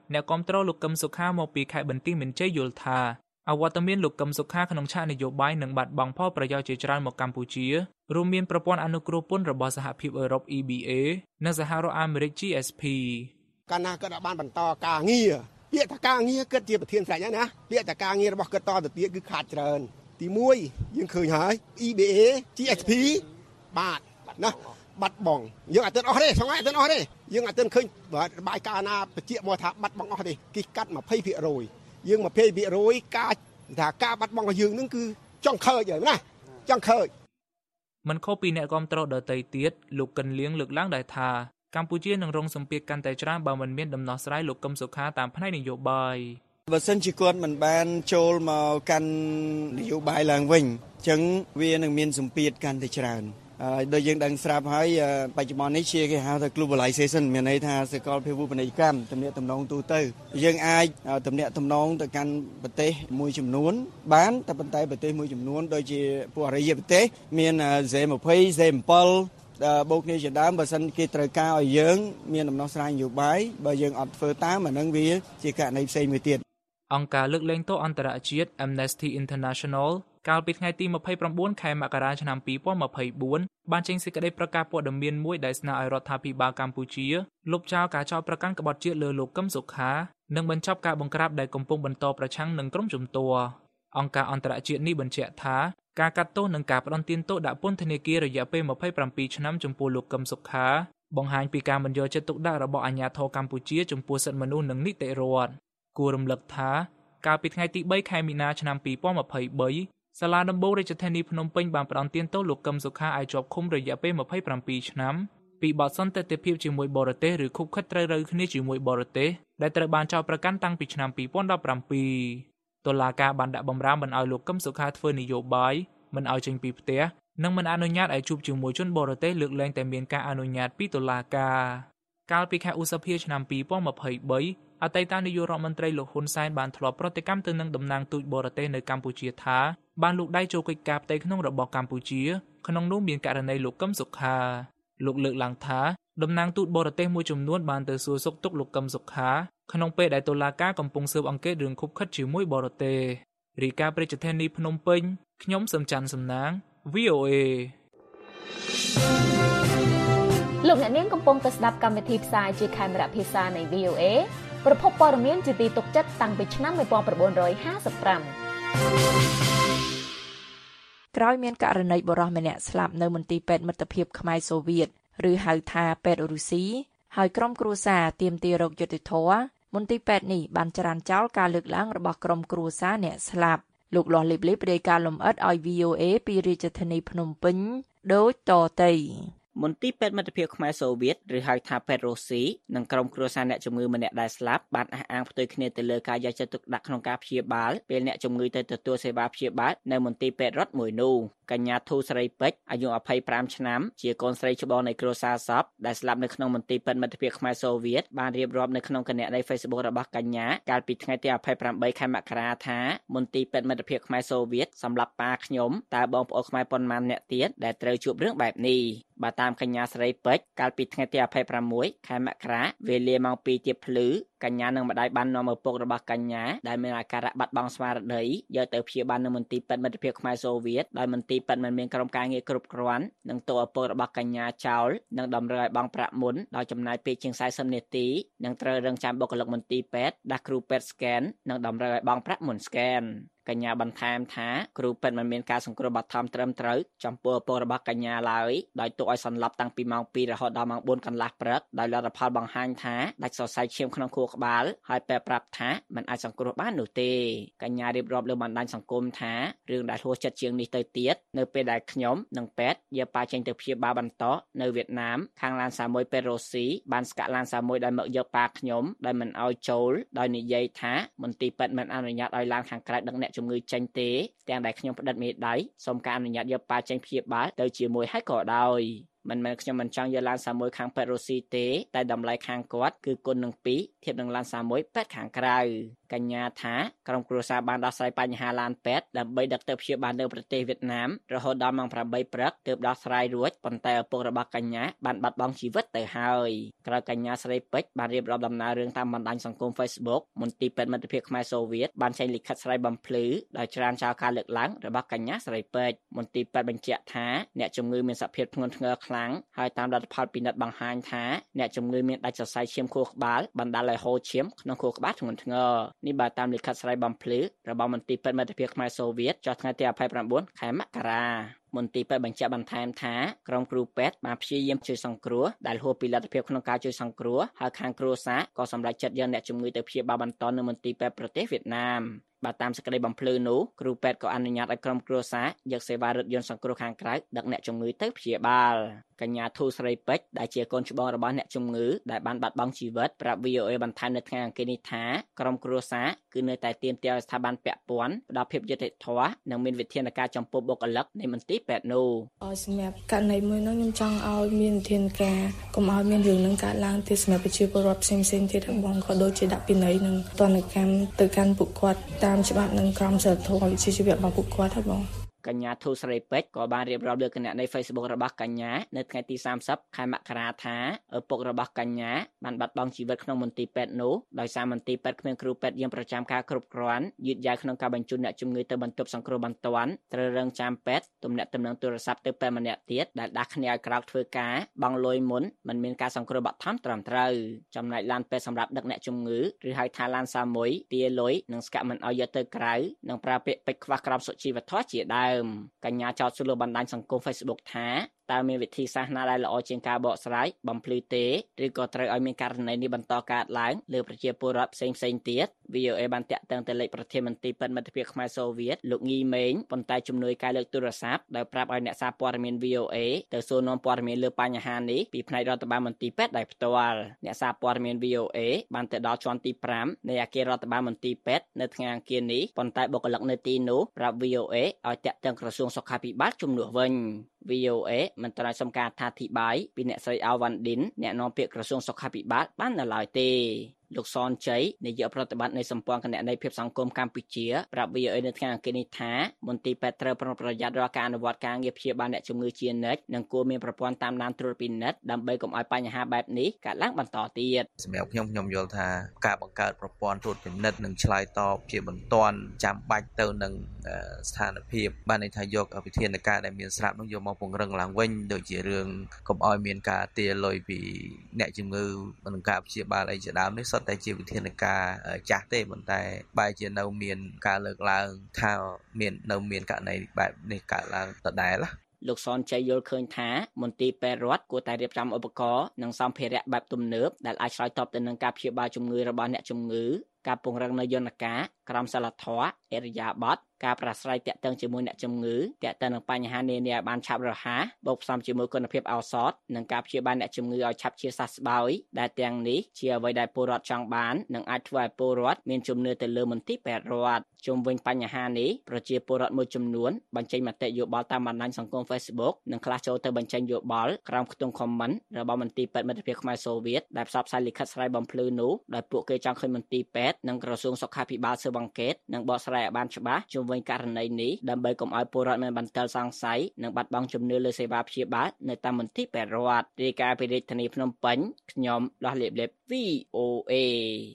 អ្នកគាំទ្រលោកកឹមសុខាមកពីខេត្តបន្ទាយមានជ័យយល់ថាអវត្តមានលោកកឹមសុខាក្នុងឆាកនយោបាយនឹងបាត់បង់ផលប្រយោជន៍ជាច្រើនមកកម្ពុជារួមមានប្រព័ន្ធអនុគ្រោះពន្ធរបស់សហភាពអឺរ៉ុប E B A និងសហរដ្ឋអាមេរិក G S P កាលណាគាត់បានបន្តការងារពាក្យថាការងារគិតជាប្រធានស្រេចណាពាក្យថាការងាររបស់គាត់តទៅទៀតគឺខាតច្រើនទីមួយយើងឃើញហើយ E B A G S P បាទណាបាត់បង់យើងអត់ទាន់អស់ទេថ្ងៃអត់ទាន់អស់ទេយើងអត់ទាន់ឃើញបាយការណាបញ្ជាក់មកថាបាត់បង់អស់ទេគេកាត់ยี่สิบភាគរយយើងยี่สิบភាគរយការថាការបាត់បង់របស់យើងនឹងគឺចង់ឃើញហើយណាចង់ឃើញមិនខុសពីអ្នកគាំទ្រដទៃទៀតលោកកិនលៀងលើកឡើងដែរថាកម្ពុជានឹងរងសម្ពាធកាន់តែច្រើនបើមិនមានដំណោះស្រាយលោកកឹមសុខាតាមផ្នែកនយោបាយបើសិនជាគាត់មិនបានចូលមកកាន់នយោបាយឡើងវិញអញ្ចឹងវានឹងមានសម្ពាធកាន់តែច្រើនដោយយើងដឹងស្រាប់ហើយបច្ចុប្បន្ននេះជាគេហៅថា globalization មានន័យថាសកលភាវូបនីយកម្មទំនាក់ទំនងទូទៅយើងអាចទំនាក់ទំនងទៅកាន់ប្រទេសមួយចំនួនបានតែប៉ុន្តែប្រទេសមួយចំនួនដូចជាពួកអរិយប្រទេសមាន Z ยี่สิบ Z ยี่สิบបូកគ្នាជាដើមបើសិនគេត្រូវការឲ្យយើងមានដំណោះស្រាយនយោបាយបើយើងអត់ធ្វើតាមអានឹងវាជាករណីផ្សេងមួយទៀតអង្គការលើកលែងទោសអន្តរជាតិ Amnesty International កាលពីថ្ងៃទីยี่สิบเก้าខែមករាឆ្នាំยี่สิบยี่สิบสี่បានចេញសេចក្តីប្រកាសព័ត៌មានមួយដែលស្នើឲ្យរដ្ឋាភិបាលកម្ពុជាលុបចោលការចោទប្រកាន់ក្បត់ជាតិលើលោកកឹមសុខានិងបញ្ចប់ការបង្ក្រាបដែលកំពុងបន្តប្រឆាំងនឹងក្រុមជំទាស់អង្គការអន្តរជាតិនេះបញ្ជាក់ថាការកាត់ទោសនិងការផ្ដន្ទាទោសដាក់ពន្ធនាគាររយៈពេលยี่สิบเจ็ดឆ្នាំចំពោះលោកកឹមសុខាបង្ហាញពីការមិនយកចិត្តទុកដាក់របស់អាជ្ញាធរកម្ពុជាចំពោះសិទ្ធិមនុស្សនិងនីតិរដ្ឋគួររំលឹកថាកាលពីថ្ងៃទីបីខែមីនាឆ្នាំยี่สิบยี่สิบ三សាលាដំបូងរាជធានីភ្នំពេញបានផ្ដន្ទាទោសលោកកឹមសុខាឲ្យជាប់ឃុំរយៈពេលยี่สิบเจ็ดឆ្នាំពីបទសន្តិភាពជាមួយបរទេសឬឃុបឃិតត្រូវរើគ្នាជាមួយបរទេសដែលត្រូវបានចោទប្រកាន់តាំងពីឆ្នាំยี่สิบสิบเจ็ดតុលាការបានដាក់បម្រាមមិនឲ្យលោកកឹមសុខាធ្វើនយោបាយមិនឲ្យចេញពីផ្ទះនិងមិនអនុញ្ញាតឲ្យជួបជាមួយជនបរទេសលើកលែងតែមានការអនុញ្ញាតពីតុលាការកាលពីខែឧសភាឆ្នាំยี่สิบยี่สิบ三អតីតនាយករដ្ឋមន្ត្រីលោកហ៊ុនសែនបានធ្លាប់ប្រតិកម្មទៅនឹងតំណាងទូតបរទេសនៅកម្ពុជាថាបានលូកដៃចូលកិច្ចការផ្ទៃក្នុងរបស់កម្ពុជាក្នុងនោះមានករណីលោកកឹមសុខាលោកលើកឡើងថាតំណាងទូតបរទេសមួយចំនួនបានទៅសួរសុខទុក្ខលោកកឹមសុខាក្នុងពេលដែលតុលាការកំពុងស៊ើបអង្កេតរឿងឃុបឃិតជាមួយបរទេសរាយការណ៍ប្រជាធានីភ្នំពេញខ្ញុំសំច័ន្ទសំណាង V O A លោកអ្នកនាងកំពុងតែស្ដាប់កម្មវិធីផ្សាយជាខេមរៈភាសានៃ V O A ប្រភពព័ត៌មានជាទីទុកចិត្តតាំងពីឆ្នាំnineteen fifty-five ក្រោយមានករណីបុរសម្នាក់ស្លាប់នៅមន្ទីរពេទ្យមិត្តភាពខ្មែរសូវៀតឬហៅថាពេទ្យរុស្ស៊ីហើយក្រុមគ្រួសារទាមទាររកយុត្តិធម៌មន្ទីរពេទ្យនេះបានចរានចោលការលើកឡើងរបស់ក្រុមគ្រួសារអ្នកស្លាប់លោកលាស់លីបលីបរាយការណ៍លម្អិតឲ្យ V O A ពីរាជធានីភ្នំពេញដូចតទៅមន្ទីរពេទ្យមិត្តភាពខ្មែរសូវៀតឬហៅថាពេទ្យរុស្ស៊ីនិងក្រុមគ្រួសារអ្នកជំងឺម្នាក់ដែលស្លាប់បានអះអាងផ្ទុយគ្នាទៅលើការយកចិត្តទុកដាក់ក្នុងការព្យាបាលពេលអ្នកជំងឺទៅទទួលសេវាព្យាបាលនៅមន្ទីរពេទ្យរដ្ឋមួយនោះកញ្ញាធូស្រីពេជ្រអាយុtwenty-fiveឆ្នាំជាកូនស្រីច្បងនៃគ្រួសារសពដែលស្លាប់នៅក្នុងមន្ទីរពេទ្យមិត្តភាពខ្មែរសូវៀតបានរៀបរាប់នៅក្នុងគណនី Facebook របស់កញ្ញាកាលពីថ្ងៃទីtwenty-eightខែមករាថាមន្ទីរពេទ្យមិត្តភាពខ្មែរសូវៀតសម្រាប់ប៉ាខ្ញុំតើបងប្អូនខ្មែរប៉ុន្មានអ្នកទៀតដែលត្រូវជួបរឿងបែបនេះបើតាមកញ្ញាស្រីពេជ្រកាលពីថ្ងៃទីtwenty-sixខែមករាវេលាម៉ោងtwoទៀបភ្លឺកញ្ញានិងម្ដាយបាននាំឪពុករបស់កញ្ញាដែលមានអាការៈបាត់បង់ស្មារតីយកទៅព្យាបាលនៅមន្ទីរពេទ្យមិត្តភាពខ្មែរសូវៀតដោយមន្ទីរពេទ្យមិនមានក្រុមការងារគ្រប់គ្រាន់និងតួឪពុករបស់កញ្ញាចោលនិងតម្រូវឲ្យបង់ប្រាក់មុនដោយចំណាយពេលជាងfortyនាទីនិងត្រូវរងចាំបុគ្គលិកមន្ទីរពេទ្យដាក់គ្រូពេទ្យ scan និងតម្រូវឲ្យបង់ប្រាក់មុន scanកញ្ញាបន្ថែមថាគ្រូពេទ្យមិនមានការសង្គ្រោះបឋមត្រឹមត្រូវចំពោះឪពុករបស់កញ្ញាឡើយដោយទុកឲ្យសន្លប់តាំងពីម៉ោងtwoរហូតដល់ម៉ោងfourកន្លះព្រឹកដោយលទ្ធផលបង្ហាញថាដាច់សរសៃឈាមក្នុងខួរក្បាលហើយពេទ្យប្រាប់ថាមិនអាចសង្គ្រោះបាននោះទេកញ្ញារៀបរាប់លើបណ្ដាញសង្គមថារឿងដែលហួសចិត្តជាងនេះទៅទៀតនៅពេលដែលខ្ញុំនិងពេទ្យយកប៉ាចេញទៅព្យាបាលបន្តនៅវៀតណាមខាងឡានសាមួយពេទ្យរុស្ស៊ីបានស្កាត់ឡានសាមួយដែលមកយកប៉ាខ្ញុំដោយមិនឲ្យចូលដោយនិយាយថាមន្ទីរពេទ្យមិនអនុញ្ញាតឲ្យឡានខាងក្រៅដឹកអ្នកជំងឺចេញទេទាំងដែលខ្ញុំផ្តិតមេដៃសូមការអនុញ្ញាតយកប៉ាចេញព្យាបាលទៅជាមួយហើយក៏ដោយមិនមែនខ្ញុំមិនចង់យកឡានសាមួយខាងពេទ្យរុស្ស៊ីទេតែតម្លៃខាងគាត់គឺគុណនឹងtwoធៀបនឹងឡានសាមួយពេទ្យខាងក្រៅកញ្ញាថាក្រុមគ្រួសារបានដោះស្រាយបញ្ហាឡានពេទ្យដើម្បីដឹកទៅព្យាបាលនៅប្រទេសវៀតណាមរហូតដល់ម៉ោងប្រាំបីព្រឹកទើបដោះស្រាយរួចប៉ុន្តែឪពុករបស់កញ្ញាបានបាត់បង់ជីវិតទៅហើយក្រោយកញ្ញាស្រីពេជ្របានរៀបរាប់ដំណើររឿងតាមបណ្ដាញសង្គម Facebook មន្ទីរពេទ្យមិត្តភាពខ្មែរសូវៀតបានចេញលិខិតស្រាយបំភ្លឺដោយច្រានចោលការលើកឡើងរបស់កញ្ញាស្រីពេជ្រមន្ទីរពេទ្យបញ្ជាក់ថាអ្នកជំងឺមានសភាពធ្ងន់ធ្ងរខ្លាំងហើយតាមលទ្ធផលពិនិត្យបង្ហាញថាអ្នកជំងឺមានដាច់សរសៃឈាមខួរក្បាលបណ្ដាលឲ្យហូរឈាមក្នុងខួរក្បាលធ្ងន់ធ្ងរនេះបើតាមលិខិតស្រាយបំភ្លឺរបស់មន្ទីរពេទ្យមិត្តភាពខ្មែរសូវៀតចុះថ្ងៃទីยี่สิบเก้าខែមករាមន្ទីរពេទ្យបញ្ជាក់បន្ថែមថាក្រុមគ្រូពេទ្យបានព្យាយាមជួយសង្គ្រោះដែលហួសពីលទ្ធភាពក្នុងការជួយសង្គ្រោះហើយខាងគ្រួសារក៏សម្រេចចិត្តយកអ្នកជំងឺទៅព្យាបាលបន្តនៅមន្ទីរពេទ្យប្រទេសវៀតណាមបើតាមសេចក្តីបំភ្លឺនោះគ្រូពេទ្យក៏អនុញ្ញាតឲ្យក្រុមគ្រួសារយកសេវារថយន្តសង្គ្រោះខាងក្រៅដឹកអ្នកជំងឺទៅព្យាបាលកញ្ញាធូស្រីពេជ្រដែលជាកូនច្បងរបស់អ្នកជំងឺដែលបានបាត់បង់ជីវិតប្រាប់ វី អូ អេ បន្ថែមនៅថ្ងៃអង្គារនេះថាក្រុមគ្រួសារគឺនៅតែទាមទារឲ្យស្ថាប័នពាក់ព័ន្ធផ្ដល់ភាពយុត្តិធម៌និងមានវិធានការចំពោះបុគ្គលិកនៃមន្ទីរពេទ្យនោះសម្រាប់ករណីមួយនោះខ្ញុំចង់ឲ្យមានវិធានការកុំឲ្យមានរឿងនឹងកើតឡើងទៀតសម្រាប់ប្រជាពលរដ្ឋផ្សេងៗទៀតបងក៏ដូចជាដាក់ពិន័យនិងទណ្ឌកម្មទៅកាន់ពួកគាត់តាមច្បាប់និងក្រមសីលធម៌វិជ្ជាជីវៈរបស់ពួកគាត់ហើយបងកញ្ញាធូស្រីពេជ្រក៏បានរៀបរាប់លើគណនី Facebook របស់កញ្ញានៅថ្ងៃទីសាមសិបខែមករាថាឪពុករបស់កញ្ញាបានបាត់បង់ជីវិតក្នុងមន្ទីរពេទ្យនោះដោយសារមន្ទីរពេទ្យគ្មានគ្រូពេទ្យយាមប្រចាំការគ្រប់គ្រាន់យឺតយ៉ាវក្នុងការបញ្ជូនអ្នកជំងឺទៅបន្ទប់សង្គ្រោះបន្ទាន់ត្រូវរងចាំពេទ្យទំនាក់ទំនងទូរស័ព្ទទៅពេទ្យម្នាក់ទៀតដែលដាស់គ្នាឲ្យក្រោកធ្វើការបង់លុយមុនមិនមានការសង្គ្រោះបឋមត្រឹមត្រូវចំណែកឡានពេទ្យសម្រាប់ដឹកអ្នកជំងឺឬហៅថាឡានសាមួយទាលុយនិងស្កាត់មិនឲ្យយកទៅក្រៅនិងប្រើពាក្យពេចន៍ខ្វះក្រមសុជីវធម៌ជាដើមកញ្ញាចោទសួរលើបណ្ដាញសង្គម Facebook ថាតើមានវិធីសាស្ត្រណាដែលល្អជាងការបកស្រាយបំភ្លឺទេឬក៏ត្រូវឲ្យមានករណីនេះបន្តកើតឡើងលើប្រជាពលរដ្ឋផ្សេងផ្សេងទៀត វី អូ អេ បានតាក់ទងទៅលេខប្រធានមន្ទីរពេទ្យមិត្តភាពខ្មែរសូវៀតលោកងីមេងប៉ុន្តែជំនួយការលើកទូរស័ព្ទដោយប្រាប់ឲ្យអ្នកសារព័ត៌មាន វី អូ អេ ទៅសួរនាំព័ត៌មានលើបញ្ហានេះពីផ្នែករដ្ឋបាលមន្ទីរពេទ្យដោយផ្ទាល់អ្នកសារព័ត៌មាន វី អូ អេ បានទៅដល់ជាន់ទីប្រាំនៃអគាររដ្ឋបាលមន្ទីរពេទ្យនៅថ្ងៃអង្គារនេះប៉ុន្តែបុគ្គលិកនៅទីនោះប្រាប់ វី អូ អេ ឲ្យតាក់ទងក្រសួងសុខាភិបាលជំនួសវិញ វី អូ អេ មិនត្រូវសុំការអធិប្បាយពីអ្នកស្រីអាវ៉ាន់ឌិនអ្នកនាំពាក្យក្រសួងសុខាភិបាលបាននៅឡើយទេលោកសនជ័យនាយកប្រតិបត្តិនៃសម្ព័ន្ធគណនេយ្យភាពសង្គមកម្ពុជាប្រាប់ វី អូ អេ នៅថ្ងៃអង្គារនេះថាមន្ទីរពេទ្យត្រូវប្រុងប្រយ័ត្នរាល់ការអនុវត្តការងារព្យាបាលអ្នកជំងឺជានិច្ចនិងគួរមានប្រព័ន្ធតាមដានត្រួតពិនិត្យដើម្បីកុំឲ្យបញ្ហាបែបនេះកើតឡើងបន្តទៀតសម្រាប់ខ្ញុំខ្ញុំយល់ថាការបង្កើតប្រព័ន្ធត្រួតពិនិត្យនិងឆ្លើយតបជាបន្ទាន់ចាំបាច់ទៅនឹងស្ថានភាពបានន័យថាយកវិធានការដែលមានស្រាប់នោះយកមកពង្រឹងឡើងវិញដូចជារឿងកុំឲ្យមានការទារលុយពីអ្នកជំងឺនិងការព្យាបាលអីជាដើមនេះសុទ្ធតែជាវិធានការចាស់ទេប៉ុន្តែបែរជានៅមានការលើកឡើងថាមាននៅមានករណីបែបនេះកើតឡើងដដែលណាលោកសនជ័យយល់ឃើញថាមន្ទីរពេទ្យរដ្ឋគួរតែរៀបចំឧបករណ៍និងសម្ភារៈបែបទំនើបដែលអាចឆ្លើយតបទៅនឹងការព្យាបាលជំងឺរបស់អ្នកជំងឺការពង្រឹងនូវយន្តការក្រមសីលធម៌អរិយាប័ត្រការប្រាស្រ័យទាក់ទងជាមួយអ្នកជំងឺទាក់ទងនឹងបញ្ហានានាឲ្យបានឆាប់រហ័សបូកផ្សំជាមួយគុណភាពឱសថនិងការព្យាបាលអ្នកជំងឺឲ្យឆាប់ជាសះស្បើយដែលទាំងនេះជាអ្វីដែលពលរដ្ឋចង់បាននិងអាចធ្វើឲ្យពលរដ្ឋមានជំនឿទៅលើមន្ទីរពេទ្យរដ្ឋជុំវិញបញ្ហានេះប្រជាពលរដ្ឋមួយចំនួនបញ្ចេញមតិយោបល់តាមបណ្ដាញសង្គម Facebook និងខ្លះចូលទៅបញ្ចេញយោបល់ក្រោមខ្ទង់ comment របស់មន្ទីរពេទ្យមិត្តភាពខ្មែរសូវៀតដែលផ្សព្វផ្សាយលិខិតស្រាយបំភ្លឺនោះដោយពួកគេចង់ឃើញមន្ទីរពេទ្យនិងក្រសួងសុខាភិបាលស៊ើបអង្កេតនិងបកស្រាយឲ្យបានច្បាស់ជុំវិញករណីនេះដើម្បីកុំឲ្យពលរដ្ឋមានបន្ទិលសង្ស័យនិងបាត់បង់ជំនឿលើសេវាព្យាបាលនៅតាមមន្ទីរពេទ្យរដ្ឋរាយការណ៍ពីរាជធានីភ្នំពេញខ្ញុំដោះលៀបលេប វី អូ អេ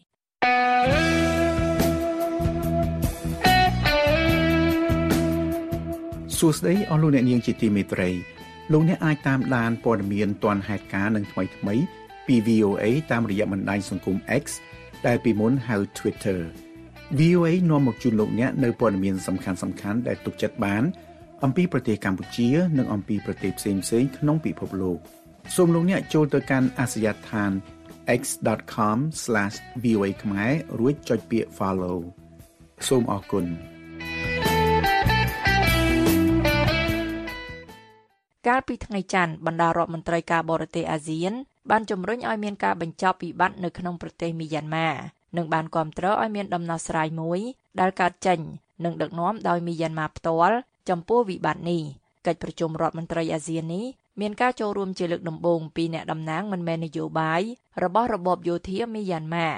សួស្តីអស់លោកអ្នកនាងជាទីមេត្រីលោកអ្នកអាចតាមដានព័ត៌មានទាន់ហេតុការណ៍និងថ្មីថ្មីពី វី អូ អេ តាមរយៈបណ្ដាញសង្គម X ដែលពីមុនហៅ Twitter វី អូ អេ នាំមកជូនលោកអ្នកនៅព័ត៌មានសំខាន់ៗដែលទុកចិត្តបានអំពីប្រទេសកម្ពុជានិងអំពីប្រទេសផ្សេងៗក្នុងពិភពលោកសូមលោកអ្នកចូលទៅកាន់អាសយដ្ឋាន x dot com slash v o a ខ្មែររួចចុចពាក្យ Follow សូមអរគុណកាលពីថ្ងៃច័ន្ទបណ្ដារដ្ឋមន្ត្រីការបរទេសអាស៊ានបានជំរុញឲ្យមានការបញ្ចប់វិបត្តិនៅក្នុងប្រទេសមីយ៉ាន់ម៉ានិងបានគាំទ្រឲ្យមានដំណោះស្រាយមួយដែលកើតចេញនិងដឹកនាំដោយមីយ៉ាន់ម៉ាផ្ទាល់ចំពោះវិបត្តិនេះកិច្ចប្រជុំរដ្ឋមន្ត្រីអាស៊ាននេះមានការចូលរួមជាលើកដំបូងពីអ្នកតំណាងមិនមែននយោបាយរបស់របបយោធាមីយ៉ាន់ម៉ា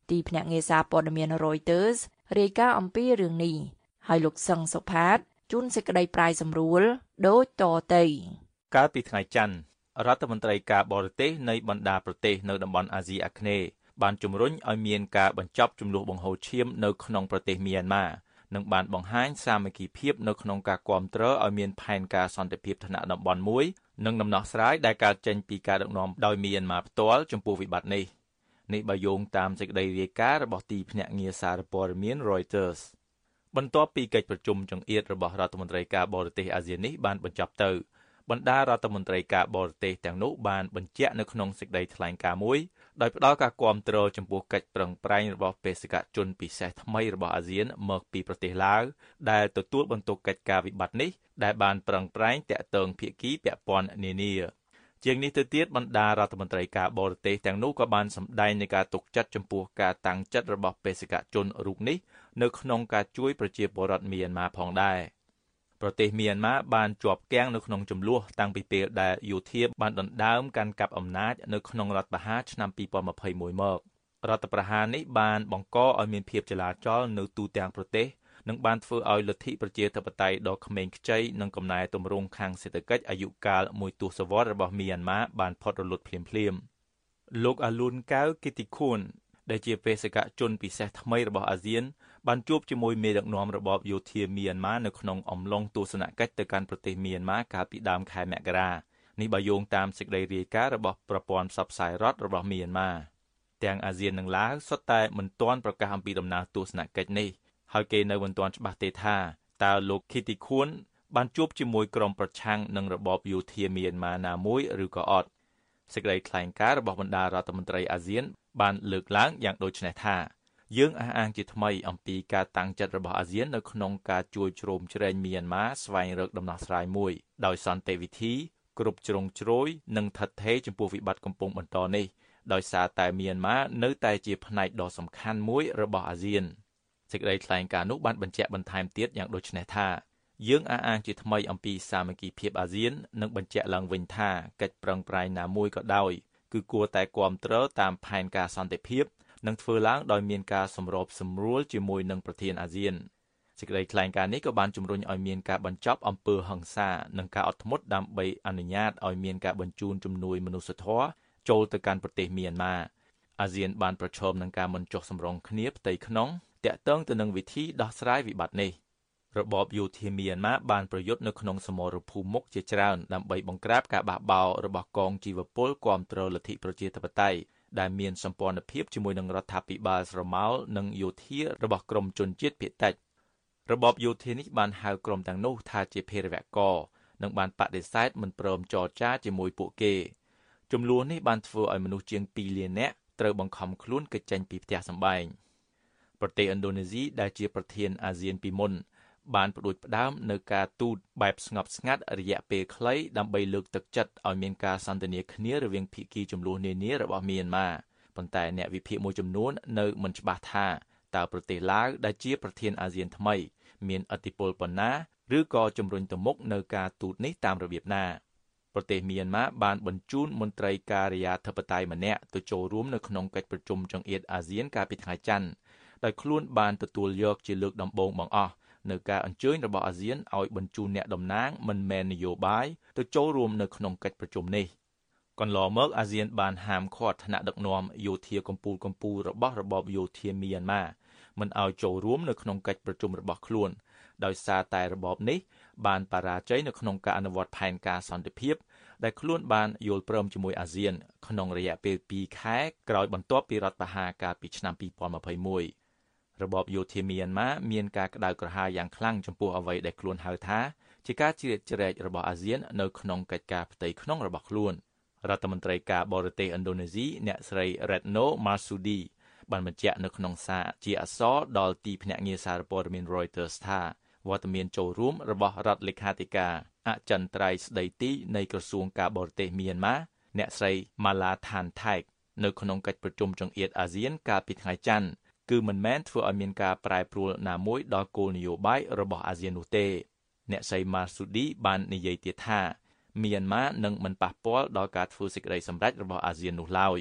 ទីភ្នាក់ងារសារព័ត៌មាន Reuters រាយការណ៍អំពីរឿងនេះហើយលោកសឹងសុផាតជួនសេចក្តីប្រាយសម្រួលដូចតទៅកាលពីថ្ងៃច័ន្ទរដ្ឋមន្ត្រីការបរទេសនៃបណ្ដាប្រទេសនៅតំបន់អាស៊ីអាគ្នេយ៍បានជំរុញឲ្យមានការបញ្ចប់ជម្លោះបង្ហូរឈាមនៅក្នុងប្រទេសមីយ៉ាន់ម៉ានិងបានបង្ហាញសាមគ្គីភាពនៅក្នុងការគាំទ្រឲ្យមានផែនការសន្តិភាពថ្នាក់តំបន់មួយនិងដំណោះស្រាយដែលកើតចេញពីការដឹកនាំដោយមីយ៉ាន់ម៉ាផ្ទាល់ចំពោះវិបត្តិនេះនេះបើយោងតាមសេចក្តីរាយការណ៍របស់ទីភ្នាក់ងារសារព័ត៌មាន Reuters បន្ទាប់ពីកិច្ចប្រជុំចង្អៀតរបស់រដ្ឋមន្ត្រីការបរទេសអាស៊ាននេះបានបញ្ចប់ទៅបណ្ដារដ្ឋមន្ត្រីការបរទេសទាំងនោះបានបញ្ជាក់នៅក្នុងសេចក្តីថ្លែងការណ៍មួយដោយផ្ដល់ការគាំទ្រចំពោះកិច្ចប្រឹងប្រែងរបស់បេសកជនពិសេសថ្មីរបស់អាស៊ានមកពីប្រទេសឡាវដែលទទួលបន្ទុកកិច្ចការវិបត្តិនេះដែលបានប្រឹងប្រែងតាក់ទងភាគីពាក់ព័ន្ធនានាជាងនេះទៅទៀតបណ្ដារដ្ឋមន្ត្រីការបរទេសទាំងនោះក៏បានសម្ដែងនៃការទុកចិត្តចំពោះការតាំងចិត្តរបស់បេសកជនរូបនេះនៅក្នុងការជួយប្រជាពលរដ្ឋមីយ៉ាន់ម៉ាផងដែរប្រទេសមីយ៉ាន់ម៉ាបានជាប់គាំងនៅក្នុងចំនួនតាំងពីពេលដែលយោធាបានដណ្ដើមកាន់កាប់អំណាចនៅក្នុងរដ្ឋប្រហារឆ្នាំពីរពាន់ម្ភៃមួយមករដ្ឋប្រហារនេះបានបង្កឲ្យមានភាពចលាចលនៅទូទាំងប្រទេសនិងបានធ្វើឲ្យលទ្ធិប្រជាធិបតេយ្យដ៏ក្មេងខ្ចីនិងកំណែទម្រង់ខាងសេដ្ឋកិច្ចអាយុកាលមួយទសវត្សរ៍របស់មីយ៉ាន់ម៉ាបានផុតរលត់ភ្លាមៗលោកអាលូនកៅគីទីខួនដែលជាបេសកជនពិសេសថ្មីរបស់អាស៊ានបានជួបជាមួយមេដឹកនាំរបបយោធាមីយ៉ាន់ម៉ានៅក្នុងអំឡុងទស្សនកិច្ចទៅកាន់ប្រទេសមីយ៉ាន់ម៉ាកាលពីដើមខែមករានេះបើយោងតាមសេចក្តីរាយការណ៍របស់ប្រព័ន្ធផ្សព្វផ្សាយរដ្ឋរបស់មីយ៉ាន់ម៉ាទាំងអាស៊ាននិងឡាវសុទ្ធតែមិនទាន់ប្រកាសអំពីដំណើរទស្សនកិច្ចនេះហើយគេនៅមិនទាន់ច្បាស់ទេថាតើលោកឃីទីខួនបានជួបជាមួយក្រុមប្រឆាំងនឹងរបបយោធាមីយ៉ាន់ម៉ាណាមួយឬក៏អត់សេចក្តីថ្លែងការណ៍របស់បណ្ដារដ្ឋមន្ត្រីអាស៊ានបានលើកឡើងយ៉ាងដូចនេះថាយើងអះអាងជាថ្មីអំពីការតាំងចិត្តរបស់អាស៊ាននៅក្នុងការជួយជ្រោមជ្រែងមីយ៉ាន់ម៉ាស្វែងរកដំណោះស្រាយមួយដោយសន្តិវិធីគ្រប់ជ្រុងជ្រោយនិងឋិតថេរចំពោះវិបត្តិកំពុងបន្តនេះដោយសារតែមីយ៉ាន់ម៉ានៅតែជាផ្នែកដ៏សំខាន់មួយរបស់អាស៊ានសេចក្តីថ្លែងការណ៍នោះបានបញ្ជាក់បន្ថែមទៀតយ៉ាងដូចនេះថាយើងអះអាងជាថ្មីអំពីសាមគ្គីភាពអាស៊ាននិងបញ្ជាក់ឡើងវិញថាកិច្ចប្រឹងប្រែងណាមួយក៏ដោយគឺគួរតែគាំទ្រតាមផែនការសន្តិភាពនិងធ្វើឡើងដោយមានការសម្របសម្រួលជាមួយនឹងប្រធានអាស៊ានសេចក្តីថ្លែងការណ៍នេះក៏បានជំរុញឲ្យមានការបញ្ចប់អំពើហិង្សានិងការអត់ធ្មត់ដើម្បីអនុញ្ញាតឲ្យមានការបញ្ជូនជំនួយមនុស្សធម៌ចូលទៅកាន់ប្រទេសមីយ៉ាន់ម៉ាអាស៊ានបានប្រឈមនឹងការមិនចុះសម្រុងគ្នាផ្ទៃក្នុងតាក់ទងទៅនឹងវិធីដោះស្រាយវិបត្តិនេះរបបយោធាមីយ៉ាន់ម៉ាបានប្រយុទ្ធនៅក្នុងសមរភូមិមុខជាច្រើនដើម្បីបង្ក្រាបការបះបោររបស់កងជីវពលគាំទ្រលទ្ធិប្រជាធិបតេយ្យដែលមានសម្ព័ន្ធភាពជាមួយនឹងរដ្ឋាភិបាលស្រមោលនិងយោធារបស់ក្រមជនជាតិភាគតិចរបបយោធានេះបានហៅក្រុមទាំងនោះថាជាភេរវករនិងបានបដិសេធមិនព្រមចរចាជាមួយពួកគេចំនួននេះបានធ្វើឲ្យមនុស្សជាងពីរលាននាក់ត្រូវបង្ខំខ្លួនគេចចេញពីផ្ទះសម្បែងប្រទេសឥណ្ឌូនេស៊ីដែលជាប្រធានអាស៊ានពីមុនបានផ្ដួចផ្ដើមនៅការទូតបែបស្ងប់ស្ងាត់រយៈពេលខ្លីដើម្បីលើកទឹកចិត្តឲ្យមានការសន្ទនាគ្នារវាងភាគីចំនួននានារបស់មីយ៉ាន់ម៉ាប៉ុន្តែអ្នកវិភាគមួយចំនួននៅមិនច្បាស់ថាតើប្រទេសឡាវដែលជាប្រធានអាស៊ានថ្មីមានឥទ្ធិពលប៉ុណ្ណាឬក៏ជំរុញទៅមុខនៅការទូតនេះតាមរបៀបណាប្រទេសមីយ៉ាន់ម៉ាបានបញ្ជូនមន្ត្រីការិយាធិបតេយ្យម្នាក់ទៅចូលរួមនៅក្នុងកិច្ចប្រជុំចង្អៀតអាស៊ានកាលពីថ្ងៃច័ន្ទដោយខ្លួនបានទទួលយកជាលើកដំបូងបង្អស់នៅការអញ្ជើញរបស់អាស៊ានឲ្យបញ្ជូនអ្នកតំណាងមិនមែននយោបាយទៅចូលរួមនៅក្នុងកិច្ចប្រជុំនេះកន្លងមកអាស៊ានបានហាមឃាត់ថ្នាក់ដឹកនាំយោធាកម្ពុជាកម្ពុជារបស់របបយោធាមីយ៉ាន់ម៉ាមិនឲ្យចូលរួមនៅក្នុងកិច្ចប្រជុំរបស់ខ្លួនដោយសារតែរបបនេះបានបរាជ័យនៅក្នុងការអនុវត្តផែនការសន្តិភាពដែលខ្លួនបានយល់ព្រមជាមួយអាស៊ានក្នុងរយៈពេលពីរខែក្រោយបន្ទាប់ពីរដ្ឋប្រហារកាលពីឆ្នាំពីរពាន់ម្ភៃមួយរបបយោធាមីយ៉ាន់ម៉ាមានការក្តៅក្រហាយយ៉ាងខ្លាំងចំពោះអ្វីដែលខ្លួនហៅថាជាការជ្រៀតជ្រែករបស់អាស៊ាននៅក្នុងកិច្ចការផ្ទៃក្នុងរបស់ខ្លួនរដ្ឋមន្ត្រីការបរទេសឥណ្ឌូនេស៊ីអ្នកស្រី Retno Marsudi បានបញ្ជាក់នៅក្នុងសារជាអក្សរដល់ទីភ្នាក់ងារសារព័ត៌មាន Reuters ថាវត្តមានចូលរួមរបស់រដ្ឋលេខាធិការអចិន្ត្រៃយ៍ស្ដីទីនៃក្រសួងការបរទេសមីយ៉ាន់ម៉ាអ្នកស្រី Mala Than Thek នៅក្នុងកិច្ចប្រជុំចង្អៀតអាស៊ានកាលពីថ្ងៃច័ន្ទគឺមិនមែនធ្វើឲ្យមានការប្រែប្រួលណាមួយដល់គោលនយោបាយរបស់អាស៊ាននោះទេអ្នកស្រី Marsudi បាននិយាយទៀតថាមីយ៉ាន់ម៉ានឹងមិនប៉ះពាល់ដល់ការធ្វើសេចក្តីសម្រេចរបស់អាស៊ាននោះឡើយ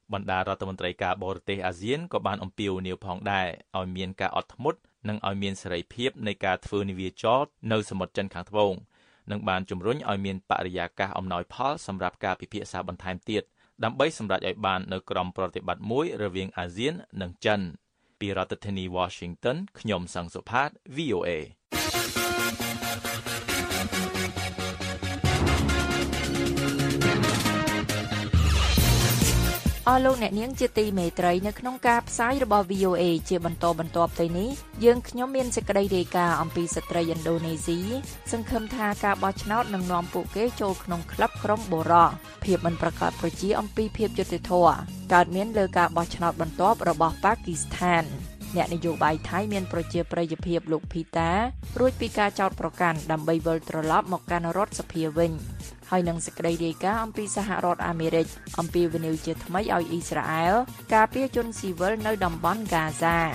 បណ្ដារដ្ឋមន្ត្រីការបរទេសអាស៊ានក៏បានអំពាវនាវផងដែរឲ្យមានការអត់ធ្មត់និងឲ្យមានសេរីភាពនៃការធ្វើនាវាចរនៅសមុទ្រចិនខាងត្បូងនិងបានជំរុញឲ្យមានបរិយាកាសអំណោយផលសម្រាប់ការពិភាក្សាបន្ថែមទៀតដើម្បីសម្រេចឲ្យបាននូវក្រុមប្រតិបត្តិមួយរវាងអាស៊ាននិងចិនពីរដ្ឋធានី Washington ខ្ញុំសង្សុផាត វី អូ เอអស់លោកអ្នកនាងជាទីមេត្រីនៅក្នុងការផ្សាយរបស់ វី អូ เอ ជាបន្តបន្ទាប់ទៅនេះយើងខ្ញុំមានសេចក្តីរាយការណ៍អំពីស្ត្រីឥណ្ឌូនេស៊ីសង្ឃឹមថាការបោះឆ្នោតនឹងនាំពួកគេចូលក្នុងក្លឹបក្រុមបុរសភាពមិនប្រកបប្រជាអំពីភាពយុត្តិធម៌កើតមានលើការបោះឆ្នោតបន្ទាប់របស់ប៉ាគីស្ថានអ្នកនយោបាយថៃមានប្រជាប្រិយភាពលោកភីតារួចពីការចោទប្រកាន់ដើម្បីវិលត្រឡប់មកកាន់រដ្ឋសភាវិញហើយនឹងសេចក្តីរាយការណ៍អំពីសហរដ្ឋអាមេរិកអំពីវិនិយោគជាថ្មីឲ្យអ៊ីស្រាអែលការពារជនស៊ីវិលនៅតំបន់ហ្គាហ្សា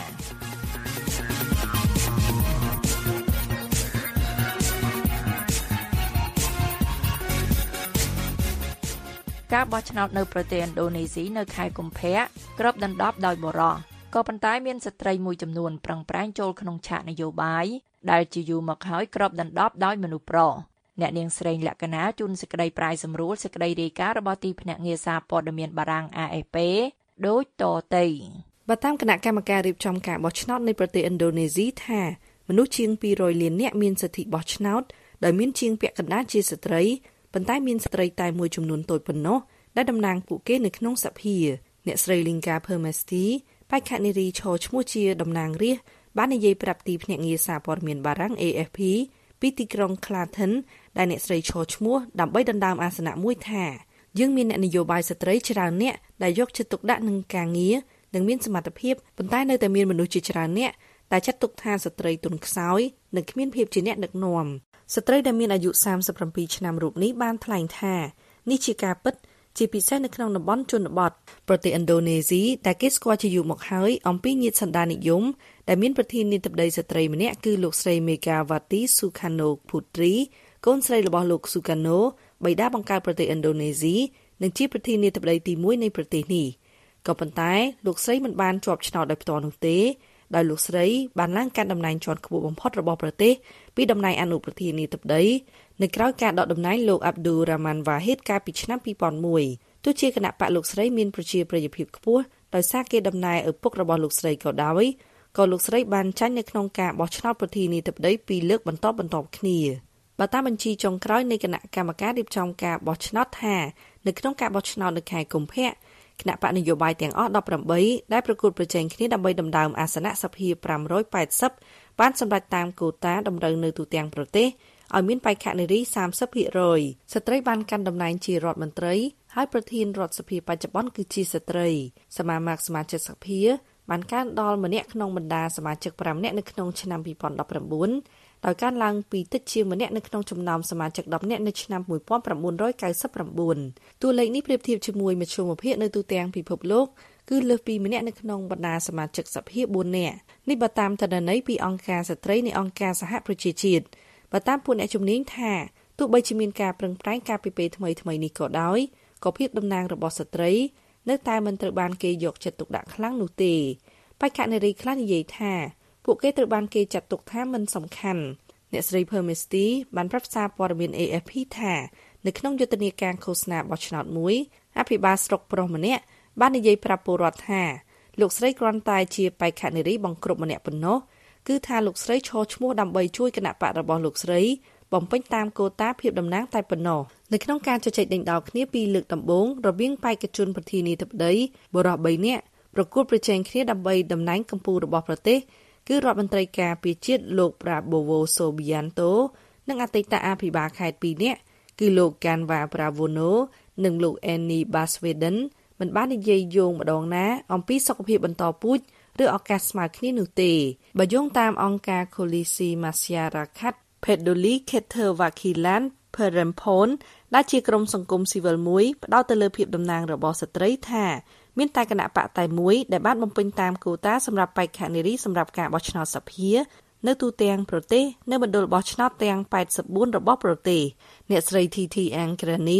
ការបោះឆ្នោតនៅប្រទេសឥណ្ឌូនេស៊ីនៅខែកុម្ភៈគ្របដណ្ដប់ដោយបុរសក៏ប៉ុន្តែមានស្ត្រីមួយចំនួនប្រឹងប្រែងចូលក្នុងឆាកនយោបាយដែលជាយូរមកហើយគ្របដណ្ដប់ដោយមនុស្សប្រុសអ្នកនាងស្រីលក្ខណាជួនសេចក្តីប្រាយសម្រួលសេចក្តីរាយការណ៍របស់ទីភ្នាក់ងារសារព័ត៌មានបារាំង A F P ដូចតទៅបើតាមគណៈកម្មការរៀបចំការបោះឆ្នោតនៃប្រទេសឥណ្ឌូនេស៊ីថាមនុស្សជាងពីររយលាននាក់មានសិទ្ធិបោះឆ្នោតដោយមានជាងពាក់កណ្ដាលជាស្ត្រីប៉ុន្តែមានស្ត្រីតែមួយចំនួនតូចប៉ុណ្ណោះដែលតំណាងពួកគេនៅក្នុងសភាអ្នកស្រី Linka Permesti បេក្ខនារីឈរឈ្មោះជាតំណាងរាស្ត្របាននិយាយប្រាប់ទីភ្នាក់ងារសារព័ត៌មានបារាំង A F P ពីទីក្រុង Klaten ដែលអ្នកស្រីឈរឈ្មោះដើម្បីដណ្ដើមអាសនៈមួយថាយើងមានអ្នកនយោបាយស្ត្រីច្រើនអ្នកដែលយកចិត្តទុកដាក់នឹងការងារនិងមានសមត្ថភាពប៉ុន្តែនៅតែមានមនុស្សជាច្រើនអ្នកដែលចាត់ទុកថាស្ត្រីទន់ខ្សោយនិងគ្មានភាពជាអ្នកដឹកនាំស្ត្រីដែលមានអាយុសាមសិបប្រាំពីរឆ្នាំរូបនេះបានថ្លែងថានេះជាការពិតជាពិសេសនៅក្នុងតំបន់ជនបទប្រទេសឥណ្ឌូនេស៊ីដែលគេស្គាល់ជាយូរមកហើយអំពីញាតិសន្តាននិយមដែលមានប្រធានាធិបតីស្ត្រីម្នាក់គឺលោកស្រី Megawati Sukarno Putri កូនស្រីរបស់លោក Sukarno បិតាបង្កើតប្រទេសឥណ្ឌូនេស៊ីនិងជាប្រធានាធិបតីទីមួយនៃប្រទេសនេះក៏ប៉ុន្តែលោកស្រីមិនបានជាប់ឆ្នោតដោយផ្ទាល់នោះទេដោយលោកស្រីបានឡើងកាន់តំណែងជាន់ខ្ពស់បំផុតរបស់ប្រទេសពីតំណែងអនុប្រធានាធិបតីនៅក្រៅការដកតំណែងលោក Abdul Rahman Wahid កាលពីឆ្នាំពីរពាន់មួយទោះជាគណៈបកលោកស្រីមានប្រជាប្រិយភាពខ្ពស់ដោយសារគេតំណែងឪពុករបស់លោកស្រីក៏ដោយក៏លោកស្រីបានចាញ់នៅក្នុងការបោះឆ្នោតប្រធានាធិបតីពីរលើកបន្តបន្ទាប់គ្នាបើតាមបញ្ជីចុងក្រោយនៃគណៈកម្មការរៀបចំការបោះឆ្នោតថានៅក្នុងការបោះឆ្នោតនៅខែកុម្ភៈគណៈបកនយោបាយទាំងអស់ដប់ប្រាំបីដែលប្រកួតប្រជែងគ្នាដើម្បីដណ្ដើមអាសនៈសភាប្រាំរយប៉ែតសិបបានសម្រេចតាមកូតាតម្រូវនៅទូទាំងប្រទេសឲ្យមានបេក្ខនារី សាមសិបភាគរយ ស្ត្រីបានកាន់តំណែងជារដ្ឋមន្ត្រីហើយប្រធានរដ្ឋសភាបច្ចុប្បន្នគឺជាស្ត្រីសមាមាត្រសមាជិកសភាបានកើនដល់ម្នាក់ក្នុងបណ្ដាសមាជិកប្រាំនាក់នៅក្នុងឆ្នាំពីរពាន់ដប់ប្រាំបួនដោយកើនឡើងពីតិចជាងម្នាក់នៅក្នុងចំណោមសមាជិកដប់នាក់នៅឆ្នាំមួយពាន់ប្រាំបួនរយកៅសិបប្រាំបួនតួលេខនេះប្រៀបធៀបជាមួយមធ្យមភាគនៅទូទាំងពិភពលោកគឺលើសពីម្នាក់នៅក្នុងបណ្ដាសមាជិកសភាបួននាក់នេះបើតាមទិន្នន័យពីអង្គការស្ត្រីនៃអង្គការសហប្រជាជាតិបើតាមពួកអ្នកជំនាញថាទោះបីជាមានការប្រឹងប្រែងការពីពេលថ្មីថ្មីនេះក៏ដោយក៏ភាពតំណាងរបស់ស្ត្រីនៅតែមិនត្រូវបានគេយកចិត្តទុកដាក់ខ្លាំងនោះទេបេក្ខនារីខ្លះនិយាយថាពួកគេត្រូវបានគេចាត់ទុកថាមិនសំខាន់អ្នកស្រី Permesti បានប្រាប់សារព័ត៌មាន A F P ថានៅក្នុងយុទ្ធនាការឃោសនាបោះឆ្នោតមួយអភិបាលស្រុកប្រុសម្នាក់បាននិយាយប្រាប់ពលរដ្ឋថាលោកស្រីគ្រាន់តែជាបេក្ខនារីបង្ក្រប់ម្នាក់ប៉ុណ្ណោះគឺថាលោកស្រីឈរឈ្មោះដើម្បីជួយគណៈបករបស់លោកស្រីបំពេញតាមកូតាភាពតំណាងតែប៉ុណ្ណោះនៅក្នុងការជជែកដេញដោលគ្នាពីលើកដំបូងរវាងបេក្ខជនប្រធានាធិបតីបុរសបីនាក់ប្រកួតប្រជែងគ្នាដើម្បីតំណែងកម្ពុជារបស់ប្រទេសគឺរដ្ឋមន្ត្រីការពារជាតិលោក Prabowo Subianto និងអតីតអភិបាលខេត្តពីរនាក់គឺលោក Ganwa Prawono និងលោក Eni Baswedan មិនបាននិយាយយោងម្ដងណាអំពីសុខភាពបន្តពូជឬឱកាសស្មើគ្នានោះទេបើយោងតាមអង្គការ Koalisi Masyarakat Peduli Keterwakilan Perempuan ដែលជាក្រុមសង្គមស៊ីវិលមួយផ្ដោតទៅលើភាពតំណាងរបស់ស្ត្រីថាមានតែគណៈបកតែមួយដែលបានបំពេញតាមកូតាសម្រាប់បេក្ខនារីសម្រាប់ការបោះឆ្នោតសភានៅទូទាំងប្រទេសនៅមណ្ឌលបោះឆ្នោតទាំងប៉ែតសិបបួនរបស់ប្រទេសអ្នកស្រី ធី ធី Anggrani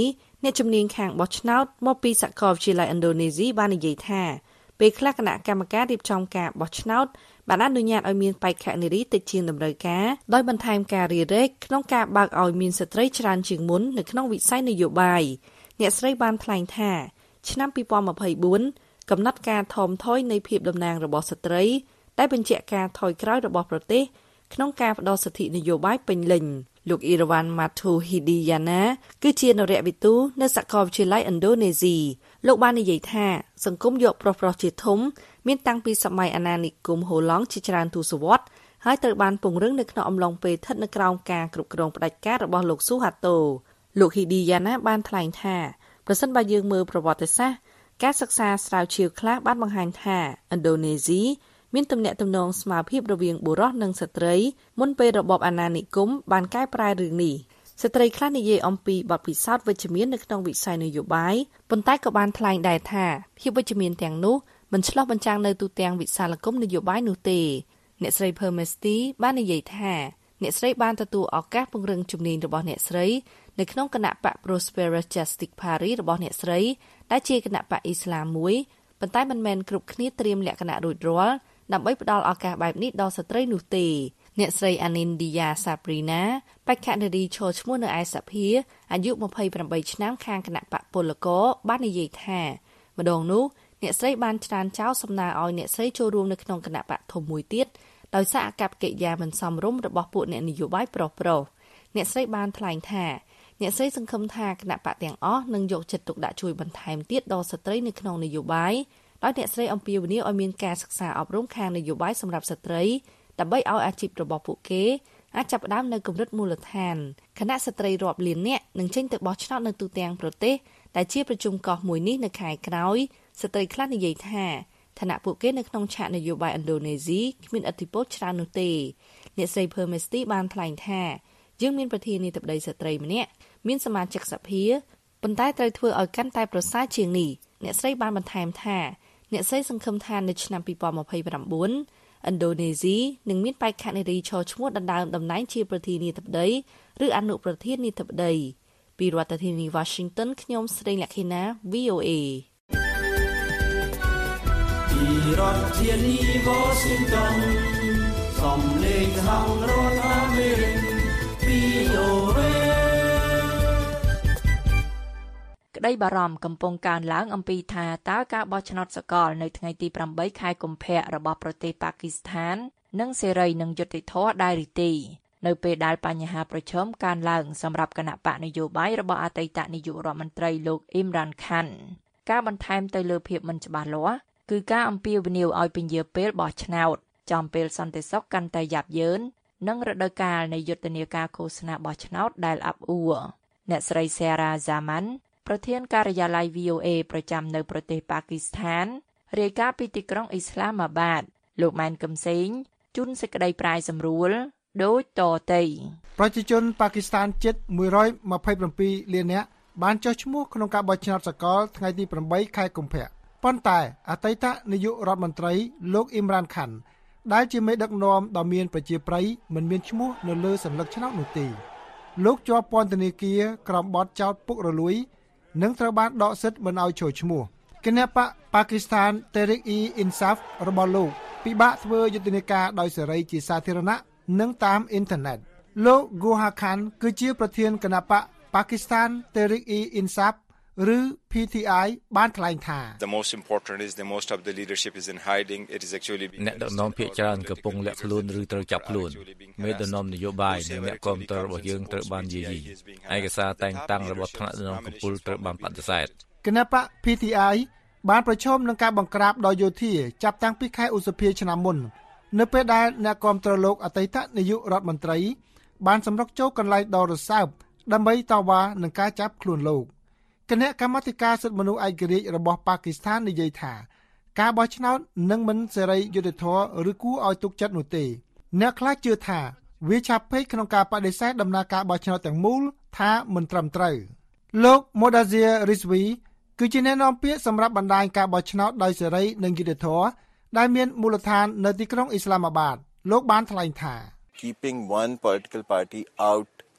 អ្នកជំនាញខាងបោះឆ្នោតមកពីសាកលវិទ្យាល័យឥណ្ឌូនេស៊ីបាននិយាយថាពេលខ្លះគណៈកម្មការរៀបចំការបោះឆ្នោតបានអនុញ្ញាតឲ្យមានបេក្ខនារីតិចជាងតម្រូវការដោយបន្ថែមការរារែកក្នុងការបើកឲ្យមានស្ត្រីច្រើនជាងមុននៅក្នុងវិស័យនយោបាយអ្នកស្រីបានថ្លែងថាឆ្នាំពីរពាន់ម្ភៃបួនកំណត់ការថមថយនៃភាពតំណាងរបស់ស្ត្រីដែលបញ្ជាក់ការថយក្រោយរបស់ប្រទេសក្នុងការផ្ដល់សិទ្ធិនយោបាយពេញលេញលោកអ៊ីរ៉ាវ៉ាន់ម៉ាធូហ៊ីឌីយ៉ាណាគឺជានរៈវិទូនៅសាកលវិទ្យាល័យឥណ្ឌូនេស៊ីលោកបាននិយាយថាសង្គមយកប្រុសប្រុសជាធំមានតាំងពីសម័យអាណានិគមហូឡង់ជាច្រើនទសវត្សរ៍ហើយត្រូវបានពង្រឹងនៅក្នុងអំឡុងពេលស្ថិតនៅក្រោមការគ្រប់គ្រងផ្ដាច់ការរបស់លោកស៊ូហាតូលោកហ៊ីឌីយ៉ាណាបានថ្លែងថាប្រសិនបើយើងមើលប្រវត្តិសាស្ត្រការសិក្សាស្រាវជ្រាវខ្លះបានបង្ហាញថាឥណ្ឌូនេស៊ីមានទំនាក់ទំនងស្មើភាពរវាងបុរសនិងស្ត្រីមុនពេលរបបអាណានិគមបានកែប្រែរឿងនេះស្ត្រីខ្លះនិយាយអំពីបទពិសោធន៍វិជ្ជមាននៅក្នុងវិស័យនយោបាយប៉ុន្តែក៏បានថ្លែងដែរថាភាពវិជ្ជមានទាំងនោះមិនឆ្លុះបញ្ចាំងនៅទូទាំងវិសាលគមនយោបាយនោះទេអ្នកស្រី Permesti បាននិយាយថាអ្នកស្រីបានទទួលឱកាសពង្រឹងជំនាញរបស់អ្នកស្រីនៅក្នុងគណៈបក Prosperous Justice Party របស់អ្នកស្រីដែលជាគណៈបកអ៊ីស្លាមមួយប៉ុន្តែមិនមែនគ្រប់គ្នាត្រៀមលក្ខណៈរួចរាល់ដើម្បីផ្ដល់ឱកាសបែបនេះដល់ស្ត្រីនោះទេអ្នកស្រី Anindya Sabrina បេក្ខនារីឈរឈ្មោះនៅឯសភាអាយុម្ភៃប្រាំបីឆ្នាំខាងគណៈបកពលករបាននិយាយថាម្ដងនោះអ្នកស្រីបានច្រានចោលសំណើឲ្យអ្នកស្រីចូលរួមនៅក្នុងគណៈបកធំមួយទៀតដោយសារអាកប្បកិរិយាមិនសមរម្យរបស់ពួកអ្នកនយោបាយប្រុសប្រុសអ្នកស្រីបានថ្លែងថាអ្នកស្រីសង្ឃឹមថាគណៈបកទាំងអស់នឹងយកចិត្តទុកដាក់ជួយបន្ថែមទៀតដល់ស្ត្រីនៅក្នុងនយោបាយដោយអ្នកស្រីអំពាវនាវឲ្យមានការសិក្សាអប់រំខាងនយោបាយសម្រាប់ស្ត្រីដើម្បីឲ្យអាជីពរបស់ពួកគេអាចចាប់ផ្ដើមនៅកម្រិតមូលដ្ឋានគណៈស្ត្រីរាប់លាននាក់នឹងចេញទៅបោះឆ្នោតនៅទូទាំងប្រទេសដែលជាប្រជុំកោះមួយនេះនៅខែក្រោយស្ត្រីខ្លះនិយាយថាឋានៈពួកគេនៅក្នុងឆាកនយោបាយឥណ្ឌូនេស៊ីគ្មានឥទ្ធិពលច្រើននោះទេអ្នកស្រី Permesti បានថ្លែងថាយើងមានប្រធានាធិបតីស្ត្រីម្នាក់មានសមាជិកសភាប៉ុន្តែត្រូវធ្វើឲ្យកាន់តែប្រសើរជាងនេះអ្នកស្រីបានបន្ថែមថាអ្នកស្រីសង្ឃឹមថានៅឆ្នាំពីរពាន់ម្ភៃប្រាំបួនឥណ្ឌូនេស៊ីនឹងមានបេក្ខនារីឈរឈ្មោះដណ្ដើមតំណែងជាប្រធានាធិបតីឬអនុប្រធានាធិបតីពីរដ្ឋធានី Washington ខ្ញុំស្រីលក្ខិណា វី អូ เอពីរដ្ឋធានី Washington សំឡេងហៅរដ្ឋអាមេរិក វី អូ เอក្តីបារម្ភកំពុងកើនឡើងអំពីថាតើការបោះឆ្នោតសកលនៅថ្ងៃទីប្រាំបីខែកុម្ភៈរបស់ប្រទេសប៉ាគីស្ថាននឹងសេរីនិងយុត្តិធម៌ដែរឬទេនៅពេលដែលបញ្ហាប្រឈមកើនឡើងសម្រាប់គណៈបកនយោបាយរបស់អតីតនាយករដ្ឋមន្ត្រីលោកអ៊ីមរ៉ានខានការបន្ថែមទៅលើភាពមិនច្បាស់លាស់គឺការអំពាវនាវឲ្យពន្យាពេលបោះឆ្នោតចំពេលសន្តិសុខកាន់តែយ៉ាប់យ៉ឺននិងរដូវកាលនៃយុទ្ធនាការឃោសនាបោះឆ្នោតដែលអាប់អួរអ្នកស្រី Sarah Zamanប្រធានការិយាល័យ វី អូ เอ ប្រចាំនៅប្រទេសប៉ាគីស្ថានរាយការណ៍ពីទីក្រុងអ៊ីស្លាមាបាតលោកម៉ែនកំសែងជូនសេចក្តីប្រាយសម្រួលដូចតទៅប្រជាជនប៉ាគីស្ថានជិតមួយរយម្ភៃប្រាំពីរលាននាក់បានចុះឈ្មោះក្នុងការបោះឆ្នោតសកលថ្ងៃទីប្រាំបីខែកុម្ភៈប៉ុន្តែអតីតនាយករដ្ឋមន្ត្រីលោកអ៊ីមរ៉ានខានដែលជាមេដឹកនាំដ៏មានប្រជាប្រិយមិនមានឈ្មោះនៅលើសัญลักษณ์ឆ្នោតនោះទេលោកជាប់ពន្ធនាគារក្រោមបទចោទពុករលួយនិងត្រូវបានដកសិទ្ធិមិនឲ្យចូលឈ្មោះគណៈបកប៉ាគីស្ថាន Tehreek-e-Insaf របស់លោកពិបាកធ្វើយុទ្ធនាការដោយសេរីជាសាធារណៈនិងតាមអ៊ីនធឺណិតលោក Goha Khan គឺជាប្រធានគណៈបក Pakistan Tehreek-e-Insaf ឬ พี ที ไอ បានថ្លែងថា The most important is the most of the leadership is in hiding it is actually អ្នកដឹកនាំភាគច្រើនកំពុងលាក់ខ្លួនឬត្រូវចាប់ខ្លួនមេដឹកនាំនយោបាយនិងអ្នកគាំទ្ររបស់យើងត្រូវបានយាយីឯកសារតែងតាំងរបស់ថ្នាក់ដឹកនាំកំពូលត្រូវបានបដិសេធគណៈបក พี ที ไอ បានប្រឈមនឹងការបង្ក្រាបដោយយោធាចាប់តាំងពីខែឧសភាឆ្នាំមុននៅពេលដែលអ្នកគាំទ្រលោកអតីតនាយករដ្ឋមន្ត្រីបានសម្រុកចូលកន្លែងដ៏រសើបដើម្បីតវ៉ានឹងការចាប់ខ្លួនលោកគណៈកម្មាធិការសិទ្ធិមនុស្សឯករាជ្យរបស់ប៉ាគីស្ថាននិយាយថាការបោះឆ្នោតនឹងមិនសេរីយុត្តិធម៌ឬគួរឲ្យទុកចិត្តនោះទេអ្នកខ្លះជឿថាវាឆាប់ពេកក្នុងការបដិសេធដំណើរការបោះឆ្នោតទាំងមូលថាមិនត្រឹមត្រូវលោក Modazir Rizvi គឺជាអ្នកនាំពាក្យសម្រាប់បណ្ដាញការបោះឆ្នោតដោយសេរីនិងយុត្តិធម៌ដែលមានមូលដ្ឋាននៅទីក្រុងអ៊ីស្លាមាបាតលោកបានថ្លែងថា Keeping one political party out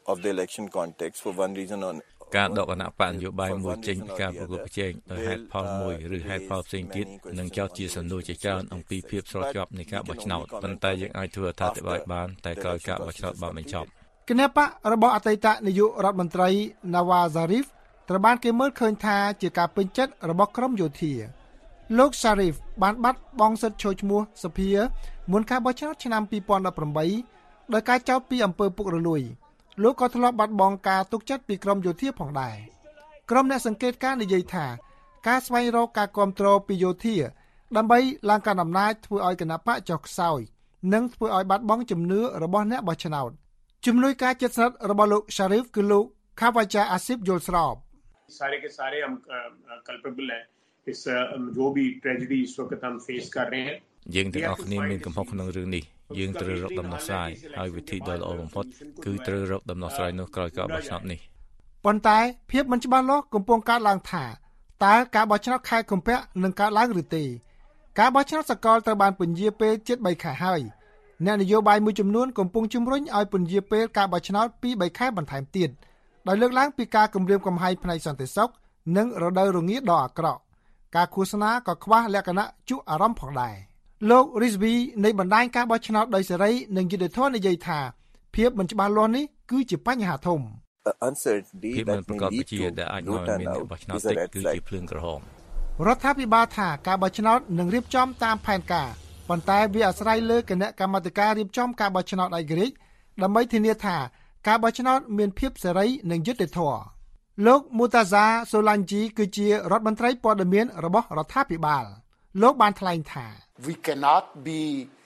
of the election context for one reason or ការដកគណៈបកនយោបាយមួយចេញពីការប្រកួតប្រជែងដោយហេតុផលមួយឬហេតុផលផ្សេងទៀតនឹងចោទជាសំណួរជាច្រើនអំពីភាពស្របច្បាប់នៃការបោះឆ្នោតប៉ុន្តែយើងអាចធ្វើអត្ថាធិប្បាយបានតែក្រោយការបោះឆ្នោតបានបញ្ចប់គណៈបករបស់អតីតនាយករដ្ឋមន្ត្រី Nawaz Sharif ត្រូវបានគេមើលឃើញថាជាការពេញចិត្តរបស់ក្រុមយោធាលោក Sharif បានបាត់បង់សិទ្ធិចូលឈ្មោះសភាមុនការបោះឆ្នោតឆ្នាំពីរពាន់ដប់ប្រាំបីដោយការចោទពីអំពើពុករលួយលោកក៏ធ្លាប់បាត់បង់ការទុកចិត្តពីក្រុមយោធាផងដែរក្រុមអ្នកសង្កេតការណ៍និយាយថាការស្វែងរកការគាំទ្រពីយោធាដើម្បីឡើងកាន់អំណាចធ្វើឲ្យគណៈបកចុះខ្សោយនិងធ្វើឲ្យបាត់បង់ជំនឿរបស់អ្នកបោះឆ្នោតជំនួយការជិតស្និទ្ធរបស់លោក Sharif គឺលោក Khawaja Asif យល់ស្រប सारे के सारे हम कल्पेबल हैं इस जो भी ट्रेजेडी इस वक्त हम फेस कर रहे हैं យើងទាំងអស់គ្នាមានកំហុសក្នុងរឿងនេះយើងត្រូវរកដំណោះស្រាយហើយវិធីដ៏ល្អបំផុតគឺត្រូវរកដំណោះស្រាយនោះក្រោយការបោះឆ្នោតនេះប៉ុន្តែភាពមិនច្បាស់លាស់កំពុងកើតឡើងថាតើការបោះឆ្នោតខែកុម្ភៈនឹងកើតឡើងឬទេការបោះឆ្នោតសកលត្រូវបានពន្យាពេលជិតបីខែហើយអ្នកនយោបាយមួយចំនួនកំពុងជំរុញឲ្យពន្យាពេលការបោះឆ្នោតពីបីខែបន្ថែមទៀតដោយលើកឡើងពីការគម្រាមកំហែងផ្នែកសន្តិសុខនិងរដូវរងាដ៏អាក្រក់ការឃោសនាក៏ខ្វះលក្ខណៈជក់អារម្មណ៍ផងដែរលោក Rizvi នៃបណ្ដាញការបោះឆ្នោតដោយសេរីនិងយុត្តិធម៌និយាយថាភាពមិនច្បាស់លាស់នេះគឺជាបញ្ហាធំភាពមិនប្រកបជាដែលអាចនាំឲ្យមានការបោះឆ្នោតតិចគឺជាភ្លើងក្រហមរដ្ឋាភិបាលថាការបោះឆ្នោតនឹងរៀបចំតាមផែនការប៉ុន្តែវាអាស្រ័យលើគណៈកម្មាធិការរៀបចំការបោះឆ្នោតឯករាជ្យដើម្បីធានាថាការបោះឆ្នោតមានភាពសេរីនិងយុត្តិធម៌លោក Murtaza Solanji គឺជារដ្ឋមន្ត្រីព័ត៌មានរបស់រដ្ឋាភិបាលលោកបានថ្លែងថា We cannot be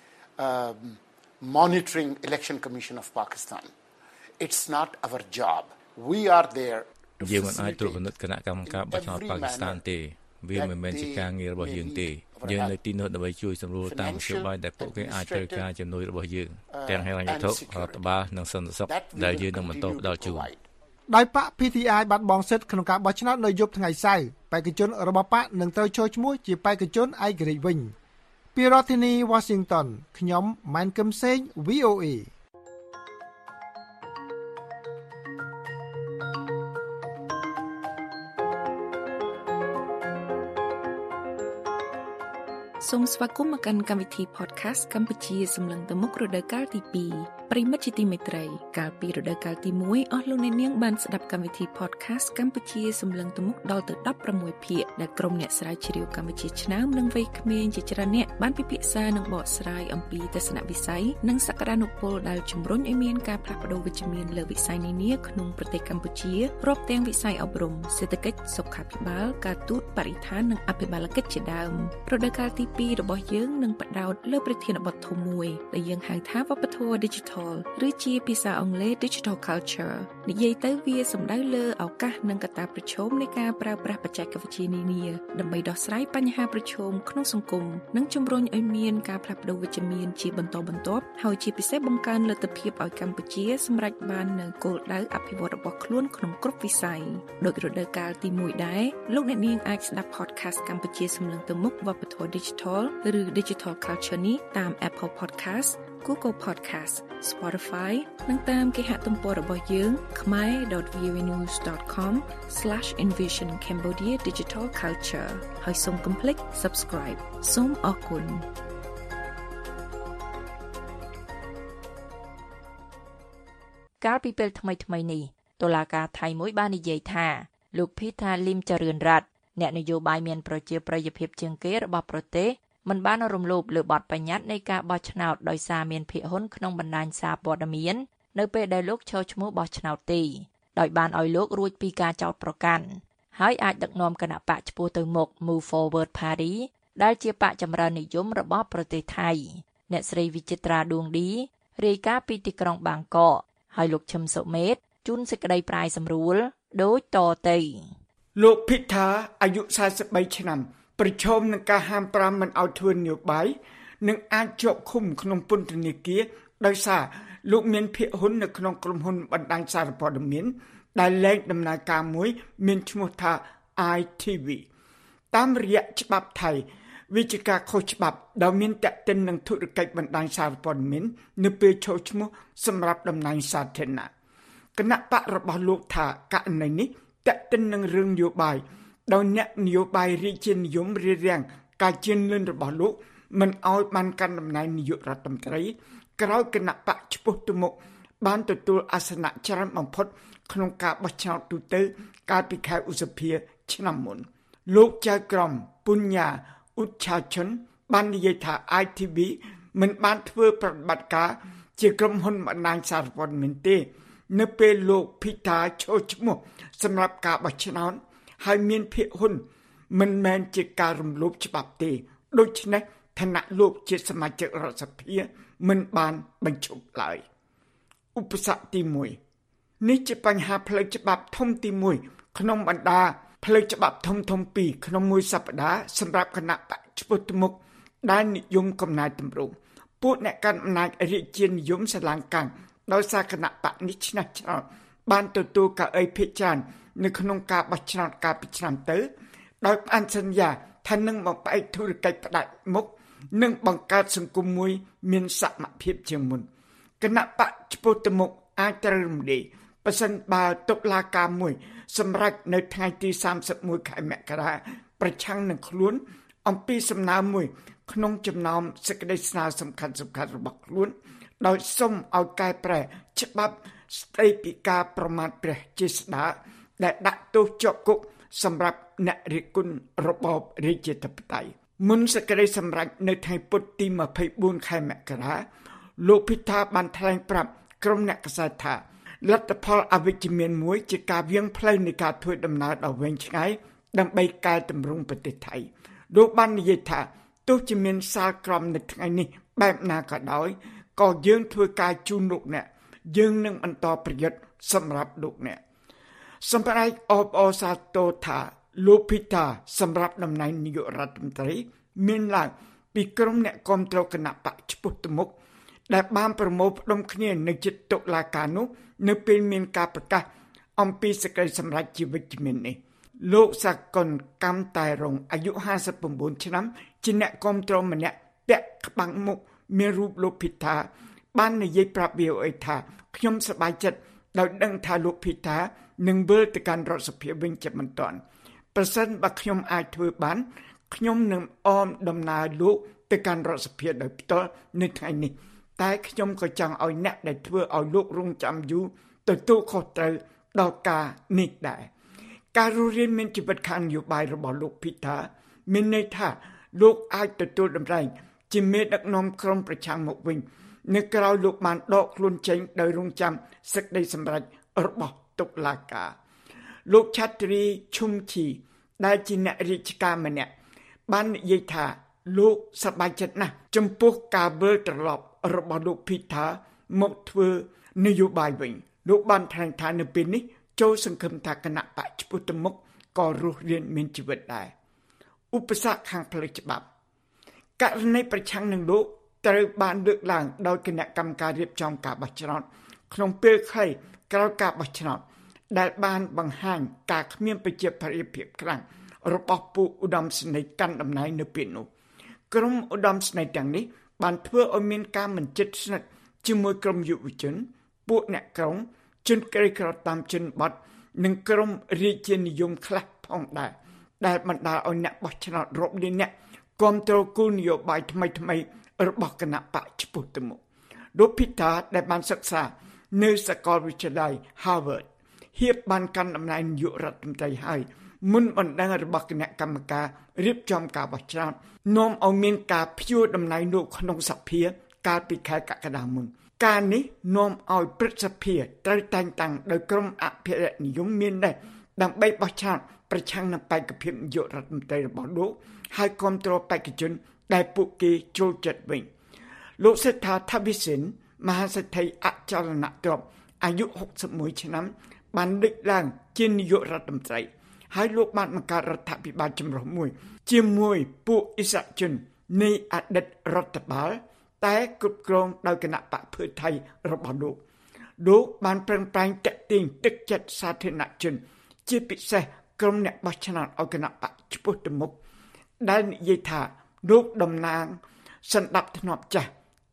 um, monitoring Election Commission of Pakistan. It's not our job. We are there. យើងមិនអាចត្រួតពិនិត្យគណៈកម្មការបោះឆ្នោតប៉ាគីស្ថានទេវាមិនមែនជាការងាររបស់យើងទេយើងនៅទីនោះដើម្បីជួយសម្រួលតាមមធ្យោបាយដែលពួកគេអាចត្រូវការជំនួយរបស់យើងទាំងហិរញ្ញវត្ថុរដ្ឋបាលនិងសន្តិសុខដែលយើងនឹងបន្តផ្ដល់ជូនដោយបក พี ที ไอ បាត់បង់សិទ្ធិក្នុងការបោះឆ្នោតនៅយប់ថ្ងៃសៅរ៍បេក្ខជនរបស់បកនឹងត្រូវចូលឈ្មោះជាបេក្ខជនឯករាជ្យវិញពីរដ្ឋធានី Washington ខ្ញុំម៉ែនកឹមសេង វី អូ เอសូមស្វាគមន៍មកកាន់កម្មវិធី podcast កម្ពុជាសម្លឹងទៅមុខរដូវកាលទីពីរប្រិមិត្តជាទីមេត្រីកាលពីរដូវកាលទីមួយអស់លោកអ្នកនាងបានស្ដាប់កម្មវិធី podcast កម្ពុជាសម្លឹងទៅមុខដល់ទៅដប់ប្រាំមួយភាគដែលក្រុមអ្នកស្រាវជ្រាវកម្ពុជាឆ្នើមនិងវ័យក្មេងជាច្រើនអ្នកបានពិភាក្សានិងបកស្រាយអំពីទស្សនវិស័យនិងសក្តានុពលដែលជំរុញឲ្យមានការផ្លាស់ប្តូរវិជ្ជមានលើវិស័យនានាក្នុងប្រទេសកម្ពុជារាប់ទាំងវិស័យអប់រំសេដ្ឋកិច្ចសុខាភិបាលការទូតបរិស្ថាននិងអភិបាលកិច្ចជាដើមរដូវកាលទីពីររបស់យើងនឹងផ្ដោតលើប្រធានបទធំមួយដែលយើងហៅថាវប្បធម៌ Digital ឬជាភាសាអង់គ្លេស Digital Culture និយាយទៅវាសំដៅលើឱកាសនិងកត្តាប្រឈមនៃការប្រើប្រាស់បច្ចេកវិទ្យានានាដើម្បីដោះស្រាយបញ្ហាប្រឈមក្នុងសង្គមនិងជំរុញឲ្យមានការផ្លាស់ប្តូរវិជ្ជមានជាបន្តបន្ទាប់ហើយជាពិសេសបង្កើនលទ្ធភាពឲ្យកម្ពុជាសម្រេចបាននូវគោលដៅអភិវឌ្ឍរបស់ខ្លួនក្នុងគ្រប់វិស័យដោយរដូវកាលទីមួយដែរលោកអ្នកនាងអាចស្ដាប់ podcast កម្ពុជាសម្លឹងទៅមុខវប្បធម៌ Digital ឬ Digital Culture នេះតាម Apple Podcast Google Podcast Spotify និងតាមគេហទំព័ររបស់យើង khmer dot v o a news dot com slash envision cambodia digital culture ហើយសូមកុំភ្លេច Subscribe សូមអរគុណកាលពីពេលថ្មីៗនេះតុលាការថៃមួយបាននិយាយថាលោក Peter Lim ចរឿនរ័ត្នអ្នកនយោបាយមានប្រជាប្រិយភាពជាងគេរបស់ប្រទេសមិនបានរំលោភលើបទបញ្ញត្តិនៃការបោះឆ្នោតដោយសារមានភាគហ៊ុនក្នុងបណ្ដាញសារព័ត៌មាននៅពេលដែលលោកចូលឈ្មោះបោះឆ្នោតទេដោយបានឲ្យលោករួចពីការចោទប្រកាន់ហើយអាចដឹកនាំគណៈបកឆ្ពោះទៅមុខ Move Forward Party ដែលជាបកចម្រើននិយមរបស់ប្រទេសថៃអ្នកស្រីវិចិត្រាដួងឌីរាយការណ៍ពីទីក្រុងបាងកកហើយលោកឈឹមសុមេតជូនសេចក្តីប្រាយសម្រួលដូចតទៅលោកភិថាអាយុសែសិបបីឆ្នាំប្រឈមនឹងការហាមប្រាមមិនឲ្យធ្វើនយោបាយនិងអាចជាប់ឃុំក្នុងពន្ធនាគារដោយសារលោកមានភាគហ៊ុននៅក្នុងក្រុមហ៊ុនបណ្ដាញសារព័ត៌មានដែលលែងដំណើរការមួយមានឈ្មោះថា I ที วี តាមរយៈច្បាប់ថៃវាជាការខុសច្បាប់ដែលមានតេតិននឹងធុរកិច្ចបណ្ដាញសារព័ត៌មាននៅពេលចូលឈ្មោះសម្រាប់តំណែងសាធារណៈគណៈបករបស់លោកថាករណីនេះតេតិននឹងរឿងនយោបាយដោយអ្នកនយោបាយរាជានិយមរារាំងការជឿនលឿនរបស់លោកមិនឲ្យបានកាន់តំណែងនាយករដ្ឋមន្ត្រីក្រោយគណៈបកឆ្ពោះទៅមុខបានទទួលអាសនៈច្រើនបំផុតក្នុងការបោះឆ្នោតទូទៅកាលពីខែឧសភាឆ្នាំមុនលោកចៅក្រមពុញ្ញាឧច្ឆាជនបាននិយាយថា ไอ ที วี មិនបានធ្វើប្រតិបត្តិការជាក្រុមហ៊ុនបណ្ដាញសារព័ត៌មានទេនៅពេលលោកភិតាចូលឈ្មោះសម្រាប់ការបោះឆ្នោតហើយមានភាគហ៊ុនមិនមែនជាការរំលោភច្បាប់ទេដូច្នេះឋានៈលោកជាសមាជិករដ្ឋសភាមិនបានបញ្ឈប់ឡើយឧបសគ្គទីមួយនេះជាបញ្ហាផ្លូវច្បាប់ធំទីមួយក្នុងបណ្ដាផ្លូវច្បាប់ធំធំពីរក្នុងមួយសប្តាហ៍សម្រាប់គណៈបកឆ្ពោះទៅមុខដែលនិយមកំណែទម្រង់ពួកអ្នកកាន់អំណាចរាជានិយមស្រឡាំងកាំងដោយសារគណៈបកនេះឆ្នះឆ្នោតបានទទួលកៅអីភាគច្រើននៅក្នុងការបោះឆ្នោតកាលពីឆ្នាំទៅដោយបានសន្យាថានឹងបំបែកធុរកិច្ចផ្ដាច់មុខនិងបង្កើតសង្គមមួយមានសមភាពជាងមុនគណៈបកឆ្ពោះទៅមុខអាចត្រូវរំលាយប្រសិនបើតុលាការមួយសម្រេចនៅថ្ងៃទីសាមសិបមួយខែមករាប្រឆាំងនឹងខ្លួនអំពីសំណើមួយក្នុងចំណោមសេចក្តីស្នើសំខាន់សំខាន់របស់ខ្លួនដោយសុំឲ្យកែប្រែច្បាប់ស្តីពីការប្រមាថព្រះជាស្តាដែលដាក់ទោសជាប់គុកសម្រាប់អ្នករិះគន់របបរាជាធិបតេយ្យមុនសេចក្តីសម្រេចនៅថ្ងៃពុធទីម្ភៃបួនខែមករាលោកភិតាបានថ្លែងប្រាប់ក្រុមអ្នកកសែតថាលទ្ធផលអវិជ្ជមានមួយជាការវាងផ្លូវនៃការធ្វើដំណើរដ៏វែងឆ្ងាយដើម្បីកែតម្រង់ប្រទេសថៃលោកបាននិយាយថាទោះជាមានសាលក្រមនៅថ្ងៃនេះបែបណាក៏ដោយក៏យើងធ្វើការជូនលោកអ្នកយើងនឹងបន្តប្រយុទ្ធសម្រាប់លោកអ្នកសម្រាប់អបអសាទរថាលោកភិតាសម្រាប់តំណែងនាយករដ្ឋមន្ត្រីមានឡើងពីក្រុមអ្នកគាំទ្រគណៈបកឆ្ពោះទៅមុខដែលបានប្រមូលផ្ដុំគ្នានៅជិតតុលាការនោះនៅពេលមានការប្រកាសអំពីសេចក្តីសម្រេចជាវិជ្ជមាននេះលោកសាកុនកម្មតែរងអាយុห้าสิบเก้าឆ្នាំជាអ្នកគាំទ្រម្នាក់ពាក់ក្បាំងមុខមានរូបលោកភិតាបាននិយាយប្រាប់ วี โอ เอ ថាខ្ញុំសប្បាយចិត្តដោយដឹងថាលោកភិតានឹងវិលទៅកាន់រដ្ឋសភាវិញជាមិនទាន់ប្រសិនបើខ្ញុំអាចធ្វើបានខ្ញុំនឹងអមដំណើរលោកទៅកាន់រដ្ឋសភាដោយផ្ទាល់នៅថ្ងៃនេះតែខ្ញុំក៏ចង់ឲ្យអ្នកដែលធ្វើឲ្យលោករងចាំយូរទទួលខុសត្រូវដល់ការនេះដែរការរស់រានមានជីវិតខាងនយោបាយរបស់លោកភិតាមានន័យថាលោកអាចទទួលតម្រែងជាមេដឹកនាំក្រុមប្រឆាំងមកវិញនៅក្រៅលោកបានដកខ្លួនចេញដោយរងចាំសេចក្តីសម្រេចរបស់តុលាការលោកឆាត្រីឈុំឈីដែលជាអ្នករាជការម្នាក់បាននិយាយថាលោកសប្បាយចិត្តណាស់ចំពោះការវិលត្រឡប់របស់លោកភិតាមកធ្វើនយោបាយវិញលោកបានថ្លែងថានៅពេលនេះចូលសង្ឃឹមថាគណៈបកឆ្ពោះទៅមុខក៏រស់រានមានជីវិតដែរឧបសគ្គខាងផ្លូវច្បាប់ករណីប្រឆាំងនឹងលោកត្រូវបានលើកឡើងដោយគណៈកម្មការរៀបចំការបោះឆ្នោតក្នុងពេលខ្លីក្រោយការបោះឆ្នោតដែលបានបង្ហាញការគ្មានប្រជាប្រិយភាពខ្លាំងរបស់ពួកឧត្តមសេនីយ៍កាន់តំណែងនៅពេលនោះក្រុមឧត្តមសេនីយ៍ទាំងនេះបានធ្វើឲ្យមានការមិនជិតស្និទ្ធជាមួយក្រុមយុវជនពួកអ្នកក្រុងជនក្រីក្រតាមជនបទនិងក្រុមរាជានិយមខ្លះផងដែរដែលបណ្ដាលឲ្យអ្នកបោះឆ្នោតរាប់លានអ្នកគាំទ្រគោលនយោបាយថ្មីៗរបស់គណៈបកឆ្ពោះទៅមុខលោកភិតាដែលបានសិក្សានៅសាកលវិទ្យាល័យ Harvard ហៀបបានកាន់តំណែងនាយករដ្ឋមន្ត្រីហើយមុនបណ្ដឹងរបស់គណៈកម្មការរៀបចំការបោះឆ្នោតនាំឲ្យមានការព្យួរតំណែងលោកក្នុងសភាកាលពីខែកក្កដាមុនការនេះនាំឲ្យព្រឹទ្ធសភាត្រូវតែងតាំងដោយក្រុមអភិរក្សនិយមមានដែរដើម្បីបោះឆ្នោតប្រឆាំងនឹងបេក្ខភាពនាយករដ្ឋមន្ត្រីរបស់លោកហើយគាំទ្របេក្ខជនដែលពួកគេចូលចិត្តវិញលោកសេដ្ឋាថាវិសិនមហាសេដ្ឋីអចលនទ្រព្យអាយុหกสิบเอ็ดឆ្នាំបានលេចឡើងជានាយករដ្ឋមន្ត្រីហើយលោកបានបង្កើតរដ្ឋាភិបាលចម្រុះមួយជាមួយពួកអិសរាជជននៃអតីតរដ្ឋបាលតែគ្រប់គ្រងដោយគណៈបកភឿថៃរបស់លោកលោកបានប្រឹងប្រែងតាក់ទាញទឹកចិត្តសាធារណជនជាពិសេសក្រុមអ្នកបោះឆ្នោតឲ្យគណៈបកឆ្ពោះទៅមុខដែលនិយាយថាលោកតំណាងសន្តិភាពចាស់ទ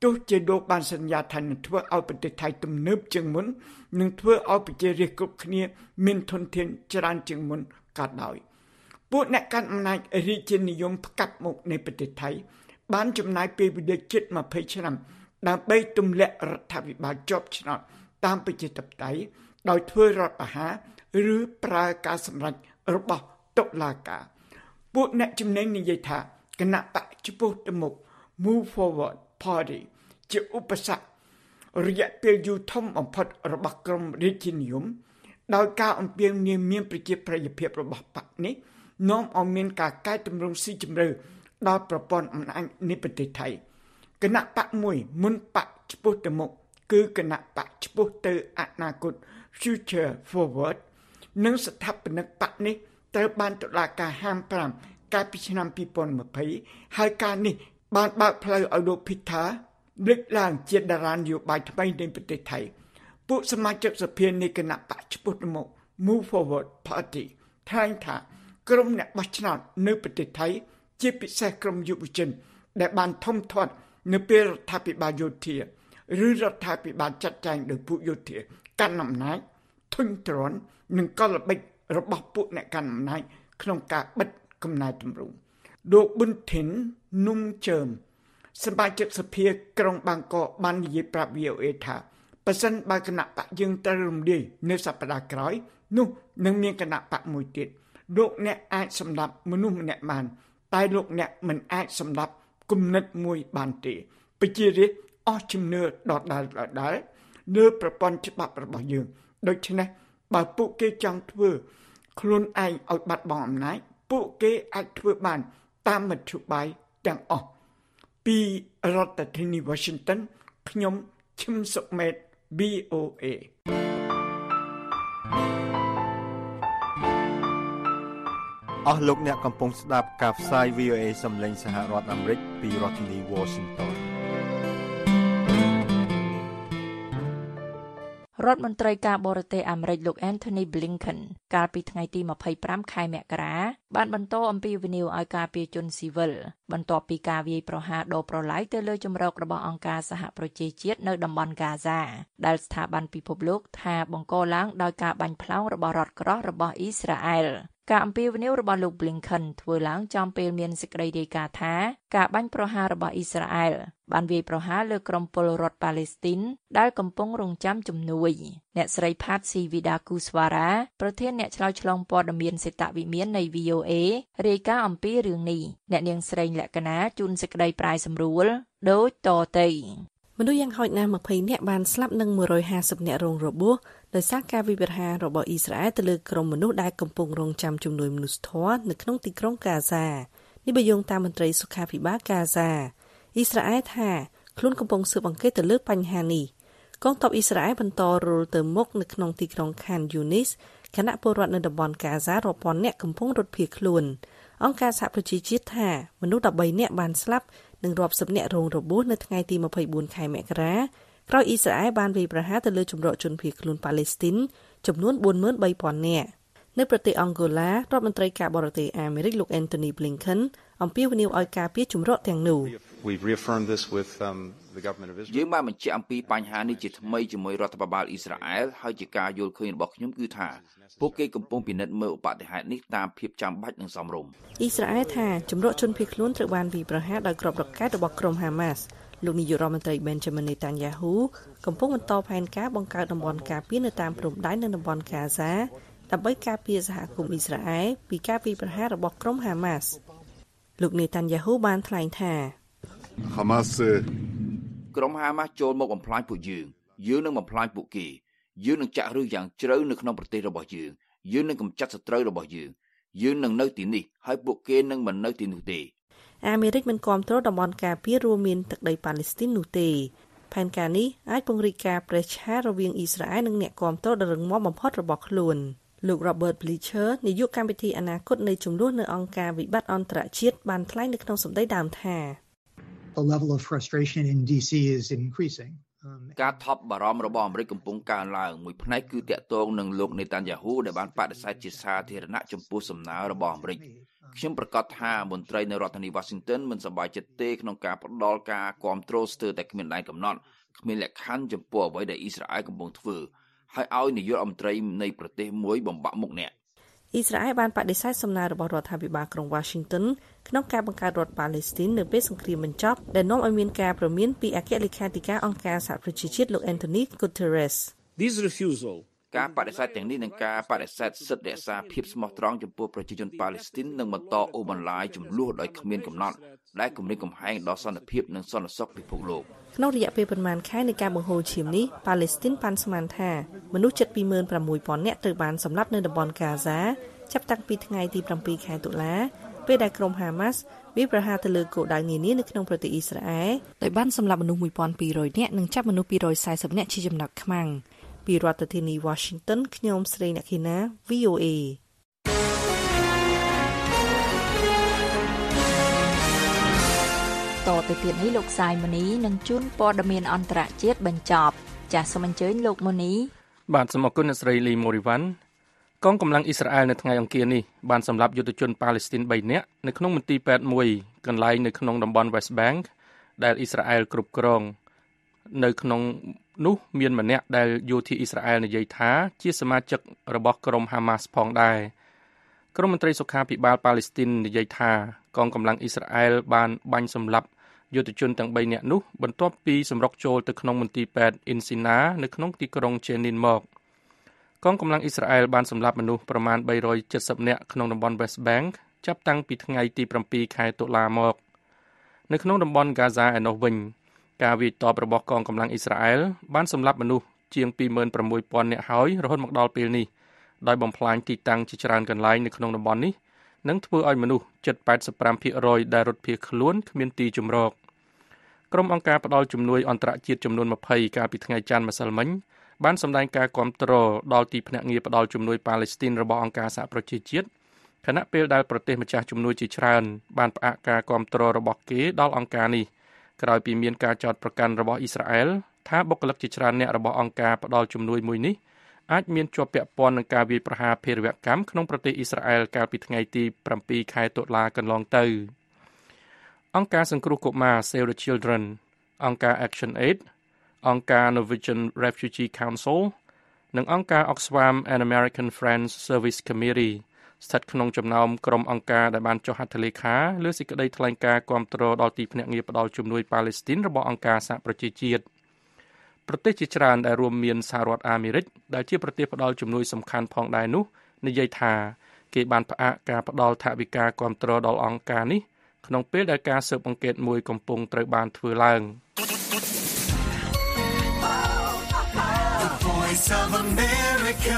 ទោះជាលោកបានសន្យាថានឹងធ្វើឲ្យប្រទេសថៃទំនើបជាងមុននិងធ្វើឲ្យប្រជារាស្ត្រគ្រប់គ្នាមានធនធានច្រើនជាងមុនក៏ដោយពួកអ្នកកាន់អំណាចរាជានិយមផ្កាប់មុខនៃប្រទេសថៃបានចំណាយពេលវេលាជិតยี่สิบឆ្នាំដើម្បីទម្លាក់រដ្ឋាភិបាលជាប់ឆ្នោតតាមប្រជាធិបតេយ្យដោយធ្វើរដ្ឋប្រហារឬប្រើការសម្រេចរបស់តុលាការពួកអ្នកជំនាញនិយាយថាគណៈបកចំពោះទៅមុខ Move Forward Party ជាឧបសគ្គរយៈពេលយូរធំបំផុតរបស់ក្រុមរាជានិយមដោយការអំពាវនាវមានប្រជាប្រិយភាពរបស់បកនេះនាំឲ្យមានការកែតម្រង់ស៊ីជម្រៅដល់ប្រព័ន្ធអំណាចនៃប្រទេសថៃគណៈបកមួយមុនបកចំពោះទៅមុខគឺគណៈបកចំពោះទៅអនាគត Future Forward និងស្ថាបនិកបកនេះត្រូវបានតុលាការហាមប្រាមកាលពីឆ្នាំยี่สิบยี่สิบហើយការនេះបានបើកផ្លូវឲ្យលោកភិថាលេចឡើងជាតារានយោបាយថ្មីនៃប្រទេសថៃពួកសមាជិកសភានៃគណៈបកចំពោះទៅមុខ Move Forward Party ថ្លែងថាក្រុមអ្នកបោះឆ្នោតនៅប្រទេសថៃជាពិសេសក្រុមយុវជនដែលបានធំធាត់នៅពេលរដ្ឋាភិបាលយោធាឬរដ្ឋាភិបាលចាត់ចែងដោយពួកយោធាកាន់អំណាចធុញទ្រាន់នឹងកលល្បិចរបស់ពួកអ្នកកាន់អំណាចក្នុងការបិទកំណែតម្រង់លោកប៊ុនធីននុំជើមសមាជិកសភាក្រុងបាងកកបាននិយាយប្រាប់ វី អូ เอ ថាបើសិនបើគណៈបកយើងត្រូវរំលាយនៅសប្តាហ៍ក្រោយនោះនឹងមានគណៈបកមួយទៀតលោកអ្នកអាចសម្លាប់មនុស្សម្នាក់បានតែលោកអ្នកមិនអាចសម្លាប់គំនិតមួយបានទេប្រជារាស្ត្រអស់ជំនឿដដែលដដែលលើប្រព័ន្ធច្បាប់របស់យើងដូច្នេះបើពួកគេចង់ធ្វើខ្លួនឯងឲ្យបាត់បង់អំណាចពួកគេអាចធ្វើបានតាមមធ្យោបាយទាំងអស់ពីរដ្ឋធានី Washington ខ្ញុំឈឹមសុមេត វី អូ เอអស់លោកអ្នកកំពុងស្ដាប់ការផ្សាយ វី អូ เอ សំឡេងសហរដ្ឋអាមេរិកពីរដ្ឋធានី Washington រដ្ឋមន្ត្រីការបរទេសអាមេរិកលោក Anthony Blinken កាលពីថ្ងៃទីยี่สิบห้าខែមករាបានបន្តអំពាវនាវឲ្យការពារជនស៊ីវិលបន្ទាប់ពីការវាយប្រហារដ៏ប្រឡាយទៅលើជម្រករបស់អង្គការសហប្រជាជាតិនៅតំបន់ហ្គាហ្សាដែលស្ថាប័នពិភពលោកថាបង្កឡើងដោយការបាញ់ផ្លោងរបស់រដ្ឋក្រោះរបស់អ៊ីស្រាអែលការអំពាវនាវរបស់លោក Blinken ធ្វើឡើងចំពេលមានសេចក្តីរាយការណ៍ថាការបាញ់ប្រហាររបស់អ៊ីស្រាអែលបានវាយប្រហារលើក្រុមពលរដ្ឋប៉ាឡេស្ទីនដែលកំពុងរងចាំជំនួយអ្នកស្រី Patsy Widakuswara ប្រធានអ្នកឆ្លើយឆ្លងព័ត៌មានសេតវិមាននៃ វី អូ เอ រាយការណ៍អំពីរឿងនេះអ្នកនាងស្រីលក្ខណាជូនសេចក្តីប្រាយសម្រួលដូចតទៅមនុស្សយ៉ាងហោចណាស់ยี่สิบនាក់បានស្លាប់និងone hundred fiftyនាក់រងរបួសដោយសារការវាយប្រហាររបស់អ៊ីស្រាអែលទៅលើក្រុមមនុស្សដែលកំពុងរងចាំជំនួយមនុស្សធម៌នៅក្នុងទីក្រុងហ្គាហ្សានេះបើយោងតាមមន្ត្រីសុខាភិបាលហ្គាហ្សាអ៊ីស្រាអែលថាខ្លួនកំពុងស៊ើបអង្កេតទៅលើបញ្ហានេះកងទ័ពអ៊ីស្រាអែលបន្តរុលទៅមុខនៅក្នុងទីក្រុងខានយូនីសខណៈពលរដ្ឋនៅតំបន់ហ្គាហ្សារាប់ពាន់នាក់កំពុងរត់ភៀសខ្លួនអង្គការសហប្រជាជាតិថាមនុស្សthirteenនាក់បានស្លាប់និងរាប់សិបនាក់រងរបួសនៅថ្ងៃទីยี่สิบfourខែមករាក្រោយអ៊ីស្រាអែលបានវាយប្រហារទៅលើជម្រកជនភៀសខ្លួនប៉ាឡេស្ទីនចំនួនfour thousand three hundredនាក់នៅប្រទេសអង់ហ្គូឡារដ្ឋមន្ត្រីការបរទេសអាមេរិកលោក Anthony Blinken អំពាវនាវឲ្យការពារជម្រកទាំងនោះយើងបានបញ្ជាក់អំពីបញ្ហានេះជាថ្មីជាមួយរដ្ឋបាលអ៊ីស្រាអែលហើយជាការយល់ឃើញរបស់ខ្ញុំគឺថាពួកគេកំពុងពិនិត្យមើលឧបទ្ទហេតុនេះតាមភាពចាំបាច់និងសមរម្យអ៊ីស្រាអែលថាជម្រកជនភៀសខ្លួនត្រូវបានវាយប្រហារដោយគ្រាប់រ៉ុកកែតរបស់ក្រុមហាម៉ាស់លោកនាយករដ្ឋមន្ត្រី Benjamin Netanyahu កំពុងបន្តផែនការបង្កើតតំបន់ការពារនៅតាមព្រំដែននៅតំបន់ហ្គាហ្សាដើម្បីការពារសហគមន៍អ៊ីស្រាអែលពីការវាយប្រហាររបស់ក្រុមហាម៉ាស់លោក Netanyahu បានថ្លែងថាហាម៉ាស់ក្រុមហាម៉ាស់ចូលមកបំផ្លាញពួកយើងយើងនឹងបំផ្លាញពួកគេយើងនឹងចាក់ឫសយ៉ាងជ្រៅនៅក្នុងប្រទេសរបស់យើងយើងនឹងកម្ចាត់សត្រូវរបស់យើងយើងនឹងនៅទីនេះហើយពួកគេនឹងមិននៅទីនោះទេអាមេរិកមិនគាំទ្រតំបន់ការពាររួមមានទឹកដីប៉ាឡេស្ទីននោះទេផែនការនេះអាចពង្រីកការប្រេះឆារវាងអ៊ីស្រាអែលនិងអ្នកគាំទ្រដ៏រឹងមាំបំផុតរបស់ខ្លួនលោក Robert Bleacher នាយកកម្មវិធីអនាគតនៃចំនួននៅអង្គការវិបត្តិអន្តរជាតិបានថ្លែងនៅក្នុងសម្ដីដើមថា The level of frustration in ឌី ซี is increasing ការថប់បារម្ភរបស់អាមេរិកកំពុងកើនឡើងមួយផ្នែកគឺតាក់ទងនឹងលោកនេតានយ៉ាហ៊ូដែលបានបដិសេធជាសាធារណៈចំពោះសំណើរបស់អាមេរិកខ្ញុំប្រកាសថាមន្ត្រីនៅរដ្ឋធានី Washington មិនសប្បាយចិត្តទេក្នុងការផ្ដល់ការគាំទ្រស្ទើរតែគ្មានដែនកំណត់គ្មានលក្ខខណ្ឌចំពោះអ្វីដែលអ៊ីស្រាអែលកំពុងធ្វើហើយឲ្យនាយករដ្ឋមន្ត្រីនៃប្រទេសមួយបំបាក់មុខអ្នកអ៊ីស្រាអែលបានបដិសេធសំណើរបស់រដ្ឋាភិបាលក្រុង Washington ក្នុងការបង្កើតរដ្ឋប៉ាឡេស្ទីននៅពេលសង្គ្រាមបញ្ចប់ដែលនាំឲ្យមានការព្រមានពីអគ្គលេខាធិការអង្គការសហប្រជាជាតិលោក Anthony Guterres This refusal ការបដិសេធទាំងនេះនិងការបដិសេធសិទ្ធិរក្សាភាពស្មោះត្រង់ចំពោះប្រជាជនប៉ាឡេស្ទីននឹងបន្តអូសបន្លាយចំនួនដោយគ្មានកំណត់ដែលគំរាមកំហែងដល់សន្តិភាពនិងសន្តិសុខពិភពលោកក្នុងរយៈពេលប្រមាណខែនៃការបង្ហូរឈាមនេះប៉ាឡេស្ទីនប៉ាន់ស្មានថាមនុស្សជិត ពីរម៉ឺនប្រាំមួយពាន់ នាក់ត្រូវបានសម្លាប់នៅតំបន់កាហ្សាចាប់តាំងពីថ្ងៃទីប្រាំពីរខែតុលាពេលដែលក្រុមហាម៉ាស់វាប្រហារទៅលើគោលដៅនានានៅក្នុងប្រទេសអ៊ីស្រាអែលដោយបានសម្លាប់មនុស្ស មួយពាន់ពីររយ នាក់និងចាប់មនុស្ស ពីររយសែសិប នាក់ជាចំណាប់ខ្មាំងពីរដ្ឋធានី Washington ខ្ញុំស្រីអ្នកឃីណា វី អូ អេតទៅទៀតនេះលោកសាយមូនីនឹងជូនព័ត៌មានអន្តរជាតិបញ្ចប់ចាសសូមអញ្ជើញលោកមូនីបាទសូមអរគុណអ្នកស្រីលីម៉ូរីវ៉ាន់កងកម្លាំងអ៊ីស្រាអែលនៅថ្ងៃអង្គារនេះបានសម្លាប់យុទ្ធជនប៉ាឡេស្ទីន បី នាក់នៅក្នុងមន្ទីរពេទ្យមួយកន្លែងនៅក្នុងតំបន់ West Bank ដែលអ៊ីស្រាអែលគ្រប់គ្រងនៅក្នុងនោះមានម្នាក់ដែលយោធាអ៊ីស្រាអែលនិយាយថាជាសមាជិករបស់ក្រុមហាម៉ាស់ផងដែរក្រុមមន្ត្រីសុខាភិបាលប៉ាឡេស្ទីននិយាយថាកងកម្លាំងអ៊ីស្រាអែលបានបាញ់សម្លាប់យុទ្ធជនទាំង បី នាក់នោះបន្ទាប់ពីសម្រុកចូលទៅក្នុងមន្ទីរពេទ្យអ៊ីនស៊ីណានៅក្នុងទីក្រុងជេនីនមកកងកម្លាំងអ៊ីស្រាអែលបានសម្លាប់មនុស្សប្រមាណ បីរយចិតសិប នាក់ក្នុងតំបន់ West Bank ចាប់តាំងពីថ្ងៃទីប្រាំពីរខែតុលាមកនៅក្នុងតំបន់ Gaza ឯនោះវិញការវាយតបរបស់កងកម្លាំងអ៊ីស្រាអែលបានសម្លាប់មនុស្សជាង ពីរម៉ឺនប្រាំមួយពាន់ នាក់ហើយរហូតមកដល់ពេលនេះដោយបំផ្លាញទីតាំងជាច្រើនកន្លែងនៅក្នុងតំបន់នេះនិងធ្វើឲ្យមនុស្សជិត แปดสิบห้าភាគរយ ដែលរត់ភៀសខ្លួនគ្មានទីជម្រកក្រុមអង្គការផ្ដល់ជំនួយអន្តរជាតិចំនួន ยี่สิบ កាលពីថ្ងៃច័ន្ទម្សិលមិញបានសម្ដែងការគាំទ្រដល់ទីភ្នាក់ងារផ្ដល់ជំនួយប៉ាឡេស្ទីនរបស់អង្គការសហប្រជាជាតិខណៈពេលដែលប្រទេសម្ចាស់ជំនួយជាច្រើនបានផ្អាកការគាំទ្ររបស់គេដល់អង្គការនេះក្រោយពីមានការចោទប្រកាន់របស់អ៊ីស្រាអែលថាបុគ្គលិកជាច្រើនអ្នករបស់អង្គការផ្ដល់ជំនួយមួយនេះអាចមានជាប់ពាក់ព័ន្ធនឹងការវាយប្រហារភេរវកម្មក្នុងប្រទេសអ៊ីស្រាអែលកាលពីថ្ងៃទីប្រាំពីរខែតុលាកន្លងទៅអង្គការសង្គ្រោះកុមារ Save the Children អង្គការ Action Aid អង្គការ Norwegian Refugee Council និងអង្គការ Oxfam and American Friends Service Committee ស្ថិតក្នុងចំណោមក្រុមអង្គការដែលបានចុះហត្ថលេខាលើសេចក្តីថ្លែងការណ៍គាំទ្រដល់ទីភ្នាក់ងារផ្ដល់ជំនួយប៉ាឡេស្ទីនរបស់អង្គការសហប្រជាជាតិប្រទេសជាច្រើនដែលរួមមានសហរដ្ឋអាមេរិកដែលជាប្រទេសផ្ដល់ជំនួយសំខាន់ផងដែរនោះនិយាយថាគេបានផ្អាកការផ្ដល់ថវិកាគាំទ្រដល់អង្គការនេះក្នុងពេលដែលការស៊ើបអង្កេតមួយកំពុងត្រូវបានធ្វើឡើង Voice of America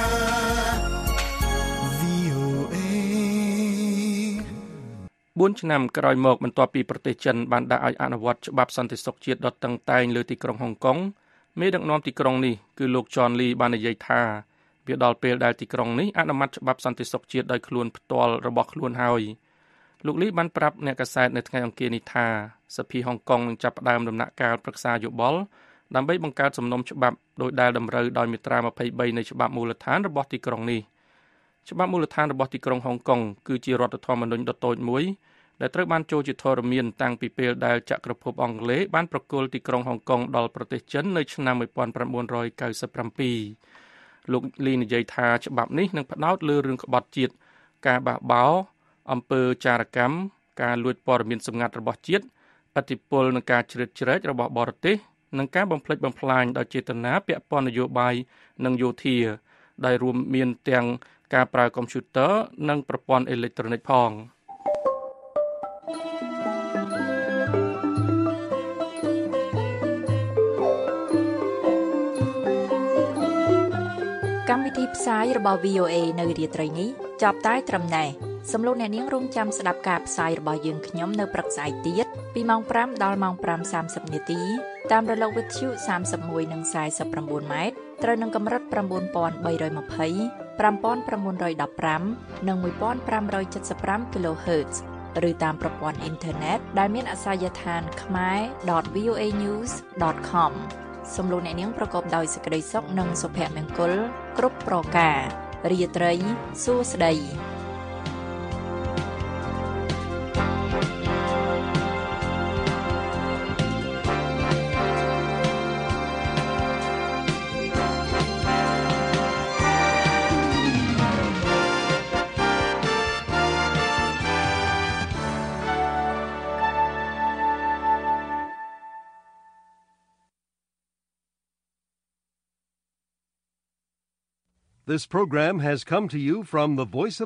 បួនឆ្នាំក្រោយមកបន្ទាប់ពីប្រទេសចិនបានដាក់ឲ្យអនុវត្តច្បាប់សន្តិសុខជាតិដ៏តឹងតែងលើទីក្រុងហុងកុងមេដឹកនាំទីក្រុងនេះគឺលោក John Lee បាននិយាយថាវាដល់ពេលដែលទីក្រុងនេះអនុម័តច្បាប់សន្តិសុខជាតិដោយខ្លួនផ្ទាល់របស់ខ្លួនហើយលោក Lee បានប្រាប់អ្នកកាសែតនៅថ្ងៃអង្គារនេះថាសភាហុងកុងនឹងចាប់ផ្ដើមដំណាក់កាលប្រឹក្សាយោបល់ដើម្បីបង្កើតសំណុំច្បាប់ដោយដែលតម្រូវដោយមាត្រាยี่สิบสามនៃច្បាប់មូលដ្ឋានរបស់ទីក្រុងនេះច្បាប់មូលដ្ឋានរបស់ទីក្រុងហុងកុងគឺជារដ្ឋធម្មនុញ្ញដ៏តូចមួយដែលត្រូវបានចូលជាធរមានតាំងពីពេលដែលចក្រភពអង់គ្លេសបានប្រគល់ទីក្រុងហុងកុងដល់ប្រទេសចិននៅឆ្នាំnineteen ninety-sevenលោកលីនិយាយថាច្បាប់នេះនឹងផ្ដោតលើរឿងក្បត់ជាតិការបះបោរអំពើចារកម្មការលួចព័ត៌មានសម្ងាត់របស់ជាតិឥទ្ធិពលនិងការជ្រៀតជ្រែករបស់បរទេសនិងការបំផ្លិចបំផ្លាញដោយចេតនាពាក់ព័ន្ធនយោបាយនិងយោធាដែលរួមមានទាំងការប្រើកុំព្យូទ័រនិងប្រព័ន្ធអេឡិចត្រូនិកផងកម្មវិធីផ្សាយរបស់ វី អូ អេ នៅរាត្រីនេះចប់តែត្រឹមណេះសំឡេងអ្នកនាងរងចាំស្ដាប់ការផ្សាយរបស់យើងខ្ញុំនៅព្រឹកស្អែកទៀតពីម៉ោងfiveដល់ម៉ោងfiveសាមសិបនាទីតាមរលកវិទ្យុthirty-oneនិងforty-nineម៉ែត្រត្រូវនឹងកម្រិតnine thousand three hundred twenty, five thousand nine hundred fifteenនិងfifteen seventy-five គីឡូហឺត ឬតាមប្រព័ន្ធអ៊ីនធឺណិតដែលមានអាសយដ្ឋាន khmer dot v o a news dot com សំឡេងអ្នកនាងប្រកបដោយសេចក្តីសុខនិងសុភមង្គលគ្រប់ប្រការរាត្រីសួស្តី This program has come to you from the Voice of